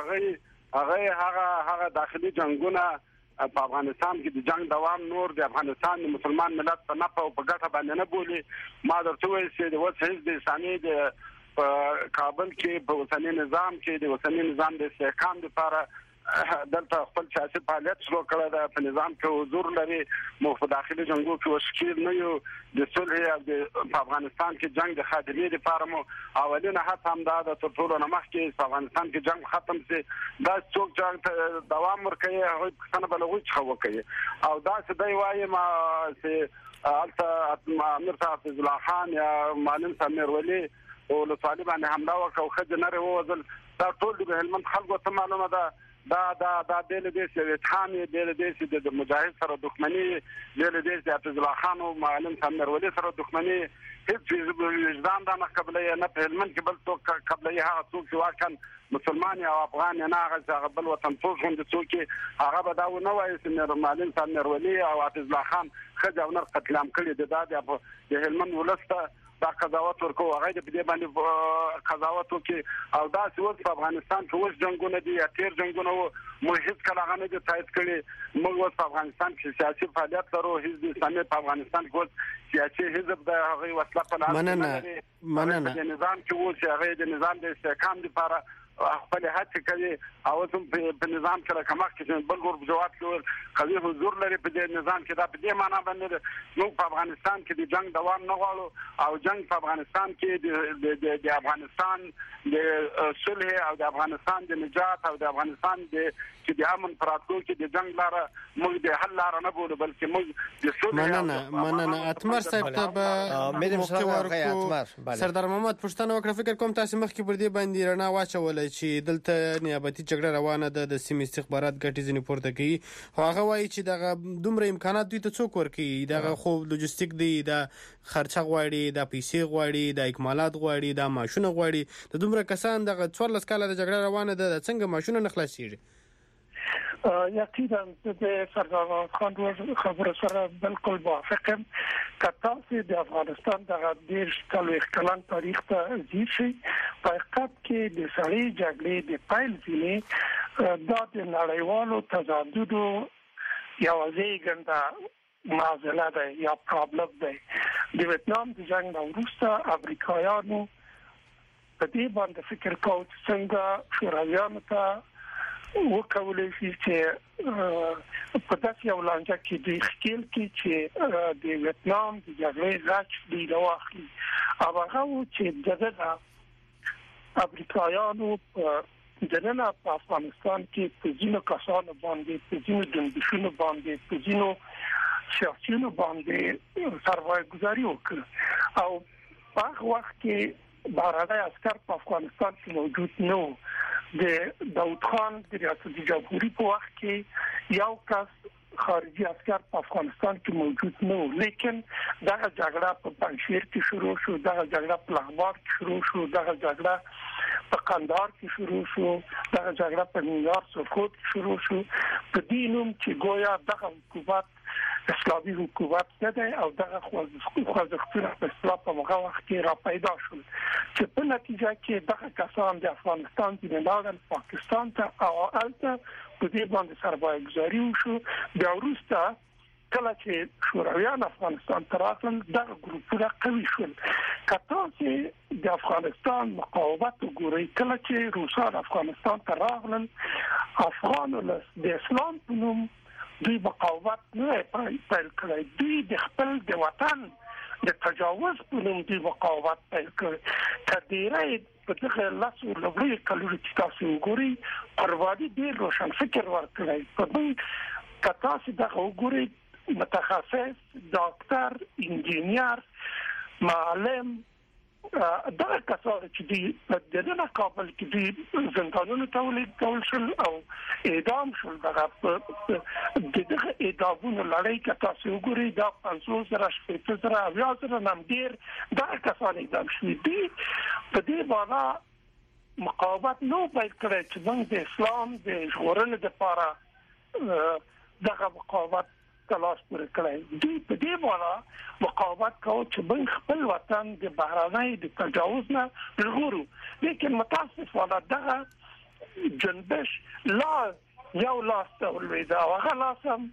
کې دا هغه داخلي جنگونه په افغانستان کې د جنگ دوام نور د افغانستان مسلمان ملت په نه په ګټه باندې نه بولی ما درته وایي چې د وس حزب اسلامي د کابل کې په وطني نظام کې د وطني نظام د استحکام لپاره دلته خپل سیاسي فعالیت شروع کړی دا په نظام کې حضور لري مو په داخلي جنگو کې وشکیل نه یو د صلح او د افغانستان کې جنگ د خاتمې لپاره مو اولینه هڅه هم دا د ټولو نه مخکې په افغانستان کې جنگ ختم شي دا څوک جنگ دوام ورکوي هغه څنګه بلغوي څه وکړي او دا څه دی وايي ما چې البته امیر حافظ الله خان یا معلم سمیر ولی او له طالبان حمله وکړه خځه نه وروزل دا ټول د هلمند خلکو ته معلومه ده دا د دې چې اتهام د د مجاهد سره دښمنی د حافظ الله خان او معلم سمیر ولی سره دښمنی هیڅ وجدان دا نه قبلې نه په هلمند کې بل څوک قبلې هغه څوک چې واکن مسلمان او افغان نه هغه بل وطن ټول غوند څوک هغه به دا نه وایي چې معلم سمیر ولی او حافظ الله خان خځه او نر قتل عام کړي د هلمند ولسته دا قضاوت ورکو هغه د دې باندې قضاوت وکي او دا چې په افغانستان کې وس جنگونه دي یا تیر جنگونه مو هیڅ کله هغه نه دي تایید کړي موږ په افغانستان کې سیاسي فعالیت لرو حزب اسلامي په افغانستان کې سیاسي حزب د هغه وسله په لاس مننه د نظام کې وو چې هغه د نظام د استحکام لپاره خپل هڅه کوي او هم په نظام کې راکمخ کې بل ګور جواب کوي قوي حضور لري په دې نظام کې دا په دې معنی باندې موږ په افغانستان کې د جنگ دوام نه غواړو او جنگ په افغانستان کې د افغانستان د صلح او د افغانستان د نجات او د افغانستان د امن پراتلو کې د جنگ لاره موږ د حل لاره نه بولو بلکې موږ د صلح مننه اتمر صاحب ته سردار محمد پښتنه وکړه فکر کوم تاسو مخکې پر دې باندې رڼا واچولای چې دلته نیابتي جګړه روانه ده د سیمې استخبارات ګټې ځنې پورته کوي هغه وایي چې دغه دومره امکانات دوی ته څوک ورکوي دغه خو لوجستیک دی دا خرچه غواړي دا پیسې غواړي دا اکمالات غواړي دا ماشونه غواړي د دومره کسان دغه 14 کاله د جګړه روانه ده څنګه ماشونه نه خلاصيږي یقینا د سردار خان خبره سره بالکل موافقم کتاسي د افغانستان د ډیر کلان تاریخ ته ځي په حقیقت کې د سړی جګړې د پایل ځینې د نړیوالو تضادونو یو ځایګنده معضله ده یا پرابلم ده د ویتنام د جنگ وروسته امریکایانو په دې باندې فکر کاوه څنګه شورویانو ته وکولای شي چې په تاسو یو لانجه کې د خپل کې چې د ویتنام د جګړې راځي د واخلي او هغه چې دغه امریکایانو دننه په افغانستان کې په ځینو کسانو باندې په ځینو جنبشونو باندې په ځینو سیاسيونو باندې سرمایه‌ګذاري وکړه او په هغه وخت کې بهرنی عسكر په افغانستان کې موجود نه د داوود خان د ریاست جمهوریت په وخت کې یو کس خارجي عسكر په افغانستان کې موجود نه و، لیکن دا جګړه په پنځیر کې شروع شو، دا جګړه په لاهور کې شروع شو، دا جګړه په قندهار کې شروع شو، دا جګړه په نیویارک سقوط کې شروع شو. په دې نوم چې گویا دغه حکومت اسلامي حکومت نه او دغه خوځښتونه په اصطلاح په هغه وخت کې را پیدا شول چې په نتیجه کې دغه کسان د افغانستان د نړۍ پاکستان ته او الته په دې باندې سرمایه گذاري وشو. بیا وروسته کله چې شورویان افغانستان ته راتلل دغه ګروپونه قوي شول. کله چې د افغانستان مقاومت وګورئ، کله چې روسان افغانستان ته راغلل، افغانو د اسلام په نوم دوی مقاومت نه پیل کړی، دوی د خپل د وطن د تجاوز په نوم دوی مقاومت پیل کړی. کډیرای په دغه لاسو لوړې کلوري چې تاسو وګورئ قرباني ډیر روشن فکر ورکړی. په دې کتا چې دغه وګورئ متخصص، ډاکټر، انجینیر، معلم، دا کسان چې دی د دغه کابل کې دی زندانونو ته ولېږل شول او اعدام شول. دغه اعدامونو لړۍ کې تاسو وګورئ دا 500 نام ډیر دا کسان اعدام شوي دي. په دې باندې مقاومت نو پیل کړی چې موږ د اسلام د ژغورنې لپاره دغه مقاومت تلاش پورې کړی. دوی په دې باندې مقاومت کوي چې موږ خپل وطن د بهرنۍ د تجاوز نه ژغورو، لیکن متاسفانه دغه جنبش لا یو لاس ته ولوېد او هغه لاس هم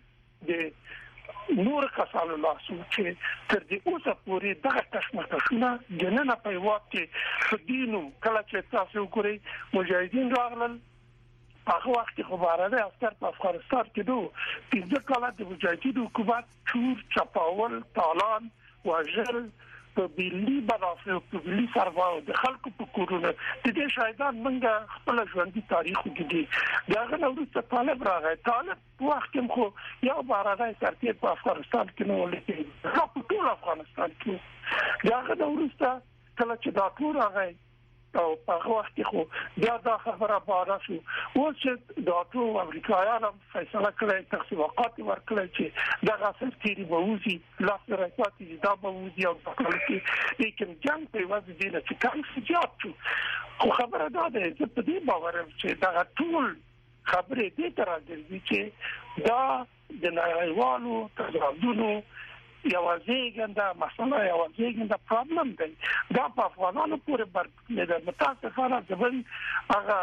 د نور کسانو لاسو چې تر دې اوسه پورې دغه کشمکشونه جننه په وخت کې خدینو. کله چې تاسو وګورئ مجاهدین راغلل، هغه وخت خو بهرنی عسكر په افغانستان کې دوه پنځه کاله د مجاهدینو حکومت چور، چپاول، تالان، وژل په ملي منافع په ملي سرمایه د خلکو په کورونه د دې شاهدان موږ خپل ژوندۍ تاریخ وګورئ. داغه وروسته طالب راغی. طالب په وخت کې خو یو بهرنی سرتیر په افغانستان کې نه ولې په ټول افغانستان کې. داغه وروسته کله چې دا ټول راغی او په هغه وخت کې خو بیا دا خبره باره شو. اوس چې دا ټول امریکایان هم فیصله کړې تقسیمات ورکړي چې دغه سرتیري به وځي، لاس راځي دا به وځي او په لیکن جنگ په وځي دی چې کم زیات شو. خو خبره دا ده چې په دې باور چې دا ټول خبرې دې تر راځي چې دا د نړیوالو تضادونو یوازېګنده مسله، یوازېګنده پرابلم دی. دا په افغانانو پورې برخه متاسفانه ځبل هغه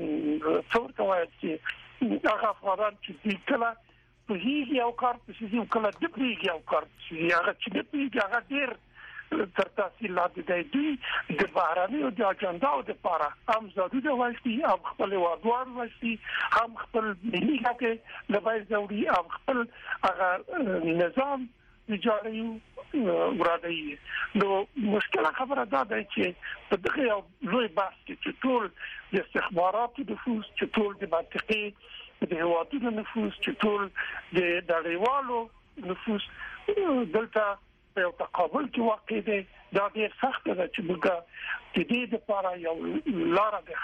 څور کوي چې هغه افغانان چې کله په هیڅ یو کار چې کله د پیګ یو کار چې هغه چې د پیګ هغه ډیر تر تحصیلات دی د بهراني او د اجنډاو د لپاره هم زادو د وایي هم خپل وادوار وایي هم خپل ملي حق لبای زوري هم خپل هغه نظام جاري ورادي. نو مشکله خبره ده چې په دغه یو لوی بحث کې ټول د استخباراتو نفوذ، چې ټول د منطقي د هوادونو نفوذ، چې ټول د نړیوالو نفوذ دلته په یو تقابل کې واقع دي. دا ډېر سخت ده چې موږ د دې لپاره یو لار د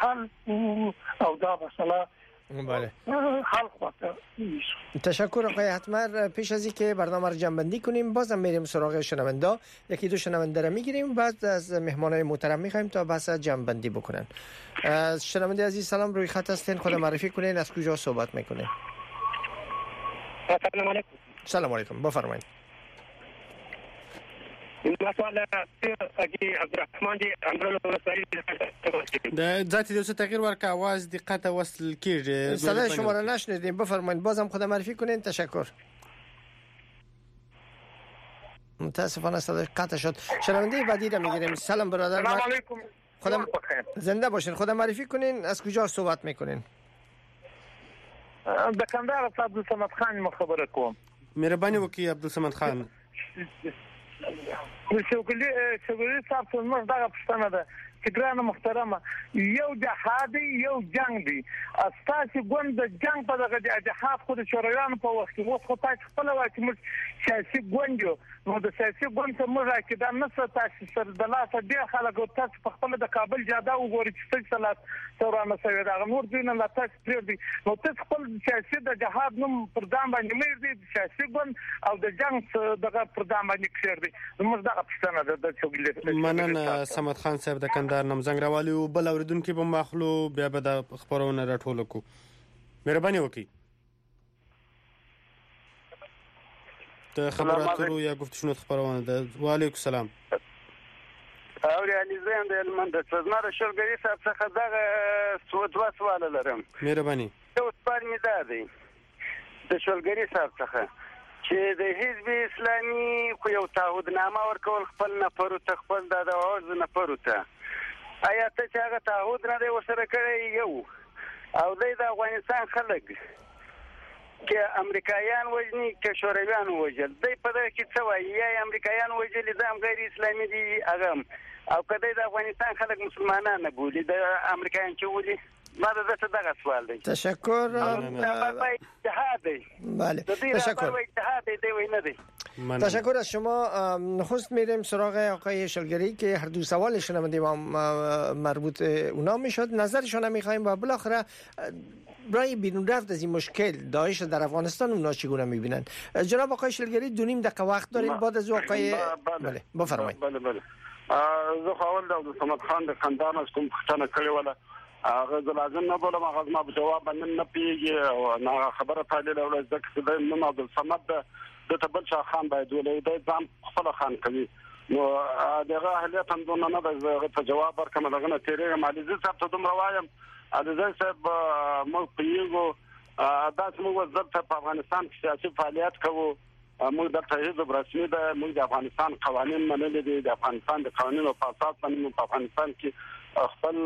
حل او دا مسله بله حل خواهد. تشکر آقای حتمر. پیش از اینکه برنامه رو جمع‌بندی کنیم بازم میریم سراغ شنونده. یکی دو شنونده رو میگیریم، بعد از مهمانای محترم میخوایم تا بحث جمع‌بندی بکنن. شنونده عزیز سلام، روی خط هستین، خود معرفی کنین، از کجا صحبت میکنین؟ سلام علیکم. سلام علیکم، بفرمایید. مسئله اگه عبدالرحمن دی امرالله رسایی د ذاتی د تغییر ورکه आवाज دقت وصل کیږي. صدای شما را نشنیدیم، بفرمایید. بازم خود معرفی کنین. تشکر. متاسفانه صدای قطع شد. شنونده بعدی را میگیریم. سلام برادر. سلام علیکم. خودم زنده باشین. خود معرفی کنین، از کجا صحبت میکنین؟ د کندهار از عبدالصمد خان مخابره کوم. مهرباني وکړئ عبدالصمد خان. شوګلی صاحب څنګه دا پښتنه ده ګران محترمه یو جهاد یو جنگ دی اساسي ګوند د جنگ په دغه جهاد خو د شورویانو په وخت کې خو تاسو خپل وایي چې موږ سیاسي ګوند یو نو د سیاسي ګوند ته موږ کې دا نسه تاسو سره د لاسه ډیر خلک تاسو په خپل د کابل جاده وګورئ چې څه څورانه سوي دا نور دین نه تاسو پرې دي نو تاسو خپل سیاسي د جهاد نوم پر ځان باندې مې دي سیاسي ګوند او د جنگ دغه پر ځان باندې کړی دي موږ دا پښتنه د چوغلې مننه صمد خان صاحب د کندهار نمزنګ راوالي او بل اوریدونکو په مخلو بیا به د خبرونه راټول کو مهرباني وکړئ د خبراتو یا گفتشنو خبرونه د وعلیکم السلام او علي زين د المند څنګه شلګری صاحب څخه دغه سوال لرم مهرباني یو سوال می ده د شلګری صاحب څخه چې د حزب اسلامي خو یو تعهدنامه ورکول خپل نفر ته خپل د اوز نفر ته آیا ته چې هغه تعهد نه دی ورسره کړی یو او د افغانستان خلک کې امریکایان وجني کې شورویان وجل دی په دغه کې څه وایي یا امریکایان وجل دي غیر اسلامي دي هغه او کله د افغانستان خلک مسلمانان نه بولي د امریکایان چې ودي ما دغه سوال دی تشکر بله تشکر تشکر از شما نخست میریم سراغ آقای شلگری که هر دو سوال شنونده ما مربوط اونا میشد نظرشون هم میخوایم و بالاخره برای بیرون رفت از این مشکل داعش در افغانستان اونا چگونه میبینن جناب آقای شلگری 2.5 دقیقه وقت داریم بعد از آقای بله بفرمایید بله زه خپل د صمد خان د خاندان از کوم پښتنه کړی ولا هغه لازم نه بولم هغه ما جواب باندې نه پیږي او نه خبره تعلیل او ځکه د نن عبد الصمد د تبل شاه خان باید ولې د ځان خپل خان کوي نو دغه اهلیت هم دونه نه د جواب ورکړم دغه نه تیرې ماليزي صاحب ته دوم روایم علي صاحب مو پیږو دا څنګه وزارت په افغانستان کې سیاسي فعالیت کوو موږ د حزب رسمي د موږ د افغانستان قوانين منل دي د افغانستان د قوانینو په اساس باندې په افغانستان کې خپل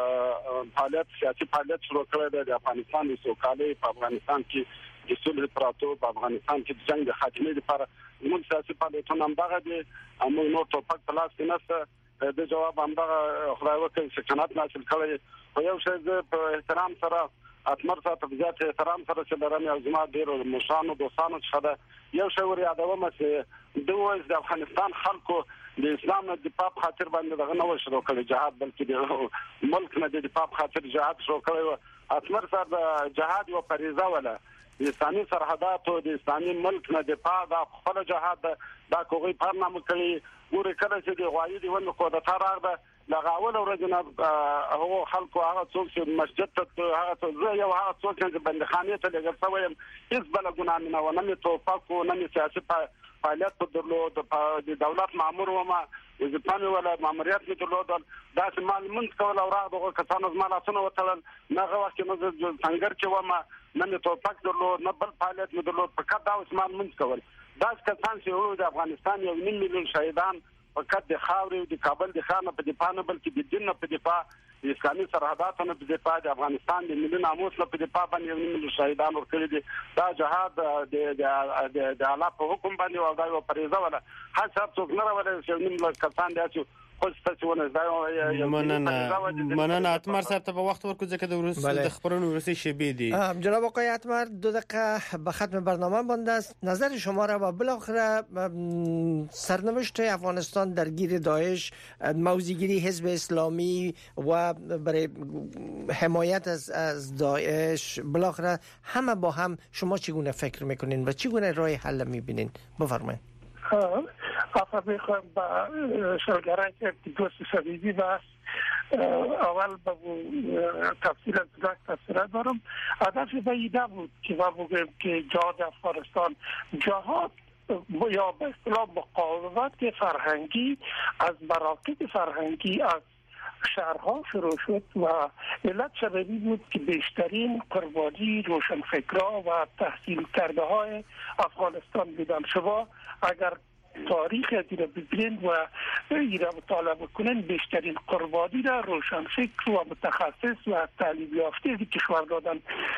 فعالیت سیاسي فعالیت شروع کړی دی د افغانستان د سوکالۍ په افغانستان کې د صلح پراتو په افغانستان کې د جنگ د خاتمې لپاره موږ سیاسي فعالیتونه هم دغه دي موږ نور ټوپک په لاس کې نشته د جواب هم دغه خدای وکړي چې قناعت حاصل کړی خو یو شی په احترام سره اتمر سره بزیات احترام سره چې لرم او زما ډیر مشانو دوستانو څخه یو شی ور یادوم چې د افغانستان خلکو د اسلام د دفاع خاطر باندې دغه نو شروع کړی جهاد بلکې د ملک نه د دفاع خاطر جهاد شروع کړی اتمر سره د جهاد یو فریضه ولا د اسلامي سرحدات او د اسلامي ملک نه دفاع د خپل جهاد دا کوغي پرنامه کړی ګوره کله چې د غوایي دی ونه کو د تاراغ ده لغاول ورځنه هو خلکو هغه څوک چې مسجد ته هغه څوک یو هغه څوک چې بندخانه ته لګل شوی هیڅ بل ګناه نه و نه توفاق و نه سیاسي فعالیت په درلود د دولت مامور و ما وظیفه ولا ماموریت می درلود دا چې مال منځ کول او راغ دغه کسانو زمالاتونه وتل نه غواړم چې موږ څنګه کې و ما نه توفاق درلود نه بل فعالیت می درلود په کډه اوس مال منځ کول دا کسان چې د افغانستان یو 1 ملیون شهیدان فقط د خاورې د کابل د خانه په دفاع نه بلکې د دین په دفاع د اسلامي سرحداتو نه په دفاع د افغانستان د ملي ناموس په دفاع باندې یو شهیدان ورکړي دي دا جهاد د الله په حکم باندې او دا یو فریضه ولا هر څه څوک نه راوړي چې موږ کسان دي چې مننه اتمر صاحب ته په وخت ورکو ځکه د خبرونو ورسي شبیه دي جناب آقای اتمر 2 دقیقه به ختم برنامه مانده است نظر شما را و بالاخره سرنوشت افغانستان درگیر داعش موضع‌گیری حزب اسلامی و برای حمایت از داعش بالاخره همه با هم شما چگونه فکر میکنین و چگونه راه حل میبینین بفرمایید افراد میخوایم با شلگران که دوست شدیدی و اول با تفصیل تفصیل دارم هدف ایده بود که ما بگویم که جهاد افغانستان جهاد یا به اصطلاح مقاومت فرهنگی از مراکز فرهنگی از شهرها شروع شد و علت سببی بود که بیشترین قربانی روشنفکرها و تحصیل کرده های افغانستان بودند. شما اگر تاریخ را ببینید و این را مطالعه بکنید بیشترین قربانی را روشنفکر و متخصص و تعلیم یافته کشور دادند.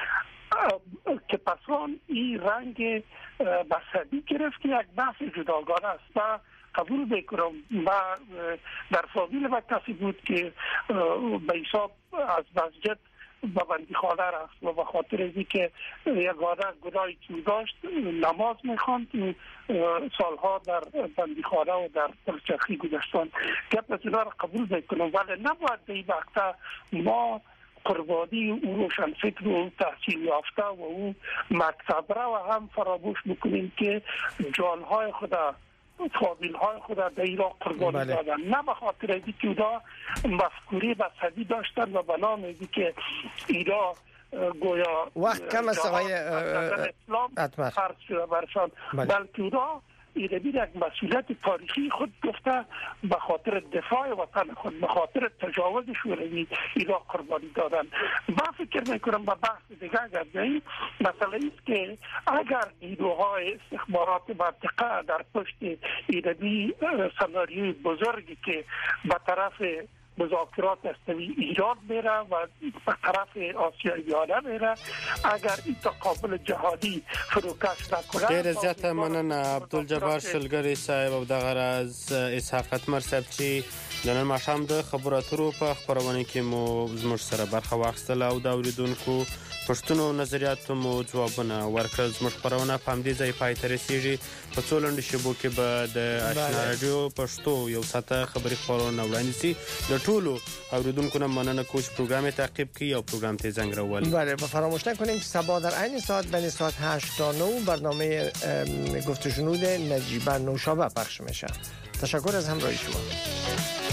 که پسان این رنگ مذهبی گرفت، یک بحث جداگانه است. و قبول بکنم و در فامیل و کسی بود که به حساب از مسجد به بندیخانه رفت و به خاطر اینکه که یگانه گناهی که داشت نماز میخواند، سالها در بندیخانه و در پرچرخی گذشتن. گپ از اینا را قبول بکنم، ولی نباید به این وقت ما قربانی او روشنفکر و او تحصیل یافته و او مکتب را و هم فراموش میکنیم که جانهای خدا فامیل های خود در ایران قربانی دادن، نه به خاطر اینکه اونا مفکوری مذهبی داشتن و بنا میگی که ایران گویا وقت کم است آقای اسلام فرض شده برشان، بلکه اونا ایرانی یک مسئولیت تاریخی خود گفته به خاطر دفاع وطن خود، به خاطر تجاوز شوروی ایران قربانی دادن. من فکر میکنم به بحث دیگه گردیم، مسئله است که اگر نیروهای استخبارات منطقه در پشت ایرانی سناریوی بزرگی که به طرف مذاکرات استوی ایران میره و به طرف آسیای میانه میره، اگر این تقابل جهادی فروکش نکنه. ډیر زیاته مننه عبدالجبار شلګری صاحب او دغه راز اسحاق اتمر صاحب چې د نن ماښام د خبرو اترو په خپرونه کې مو زموږ سره برخه واخیستله او د اوریدونکو پوښتنو او نظریاتو مو ځوابونه ورکړل. زموږ خپرونه په همدې ځای پای ته رسیږي. په څو لنډو شېبو کې به د اشنا راډیو پښتو یو ساعته خبري خپرونه وړاندې شي. د ټولو اوریدونکو نه مننه کوم چې پروګرام تعقیب کړي او پروګرام ته زنګ راول. بله، فراموش نکنیم که صبح در عین ساعت بین ساعت 8 تا 9 برنامه گفت و شنود نجیب نوشابه پخش میشه. تشکر از همراهی شما.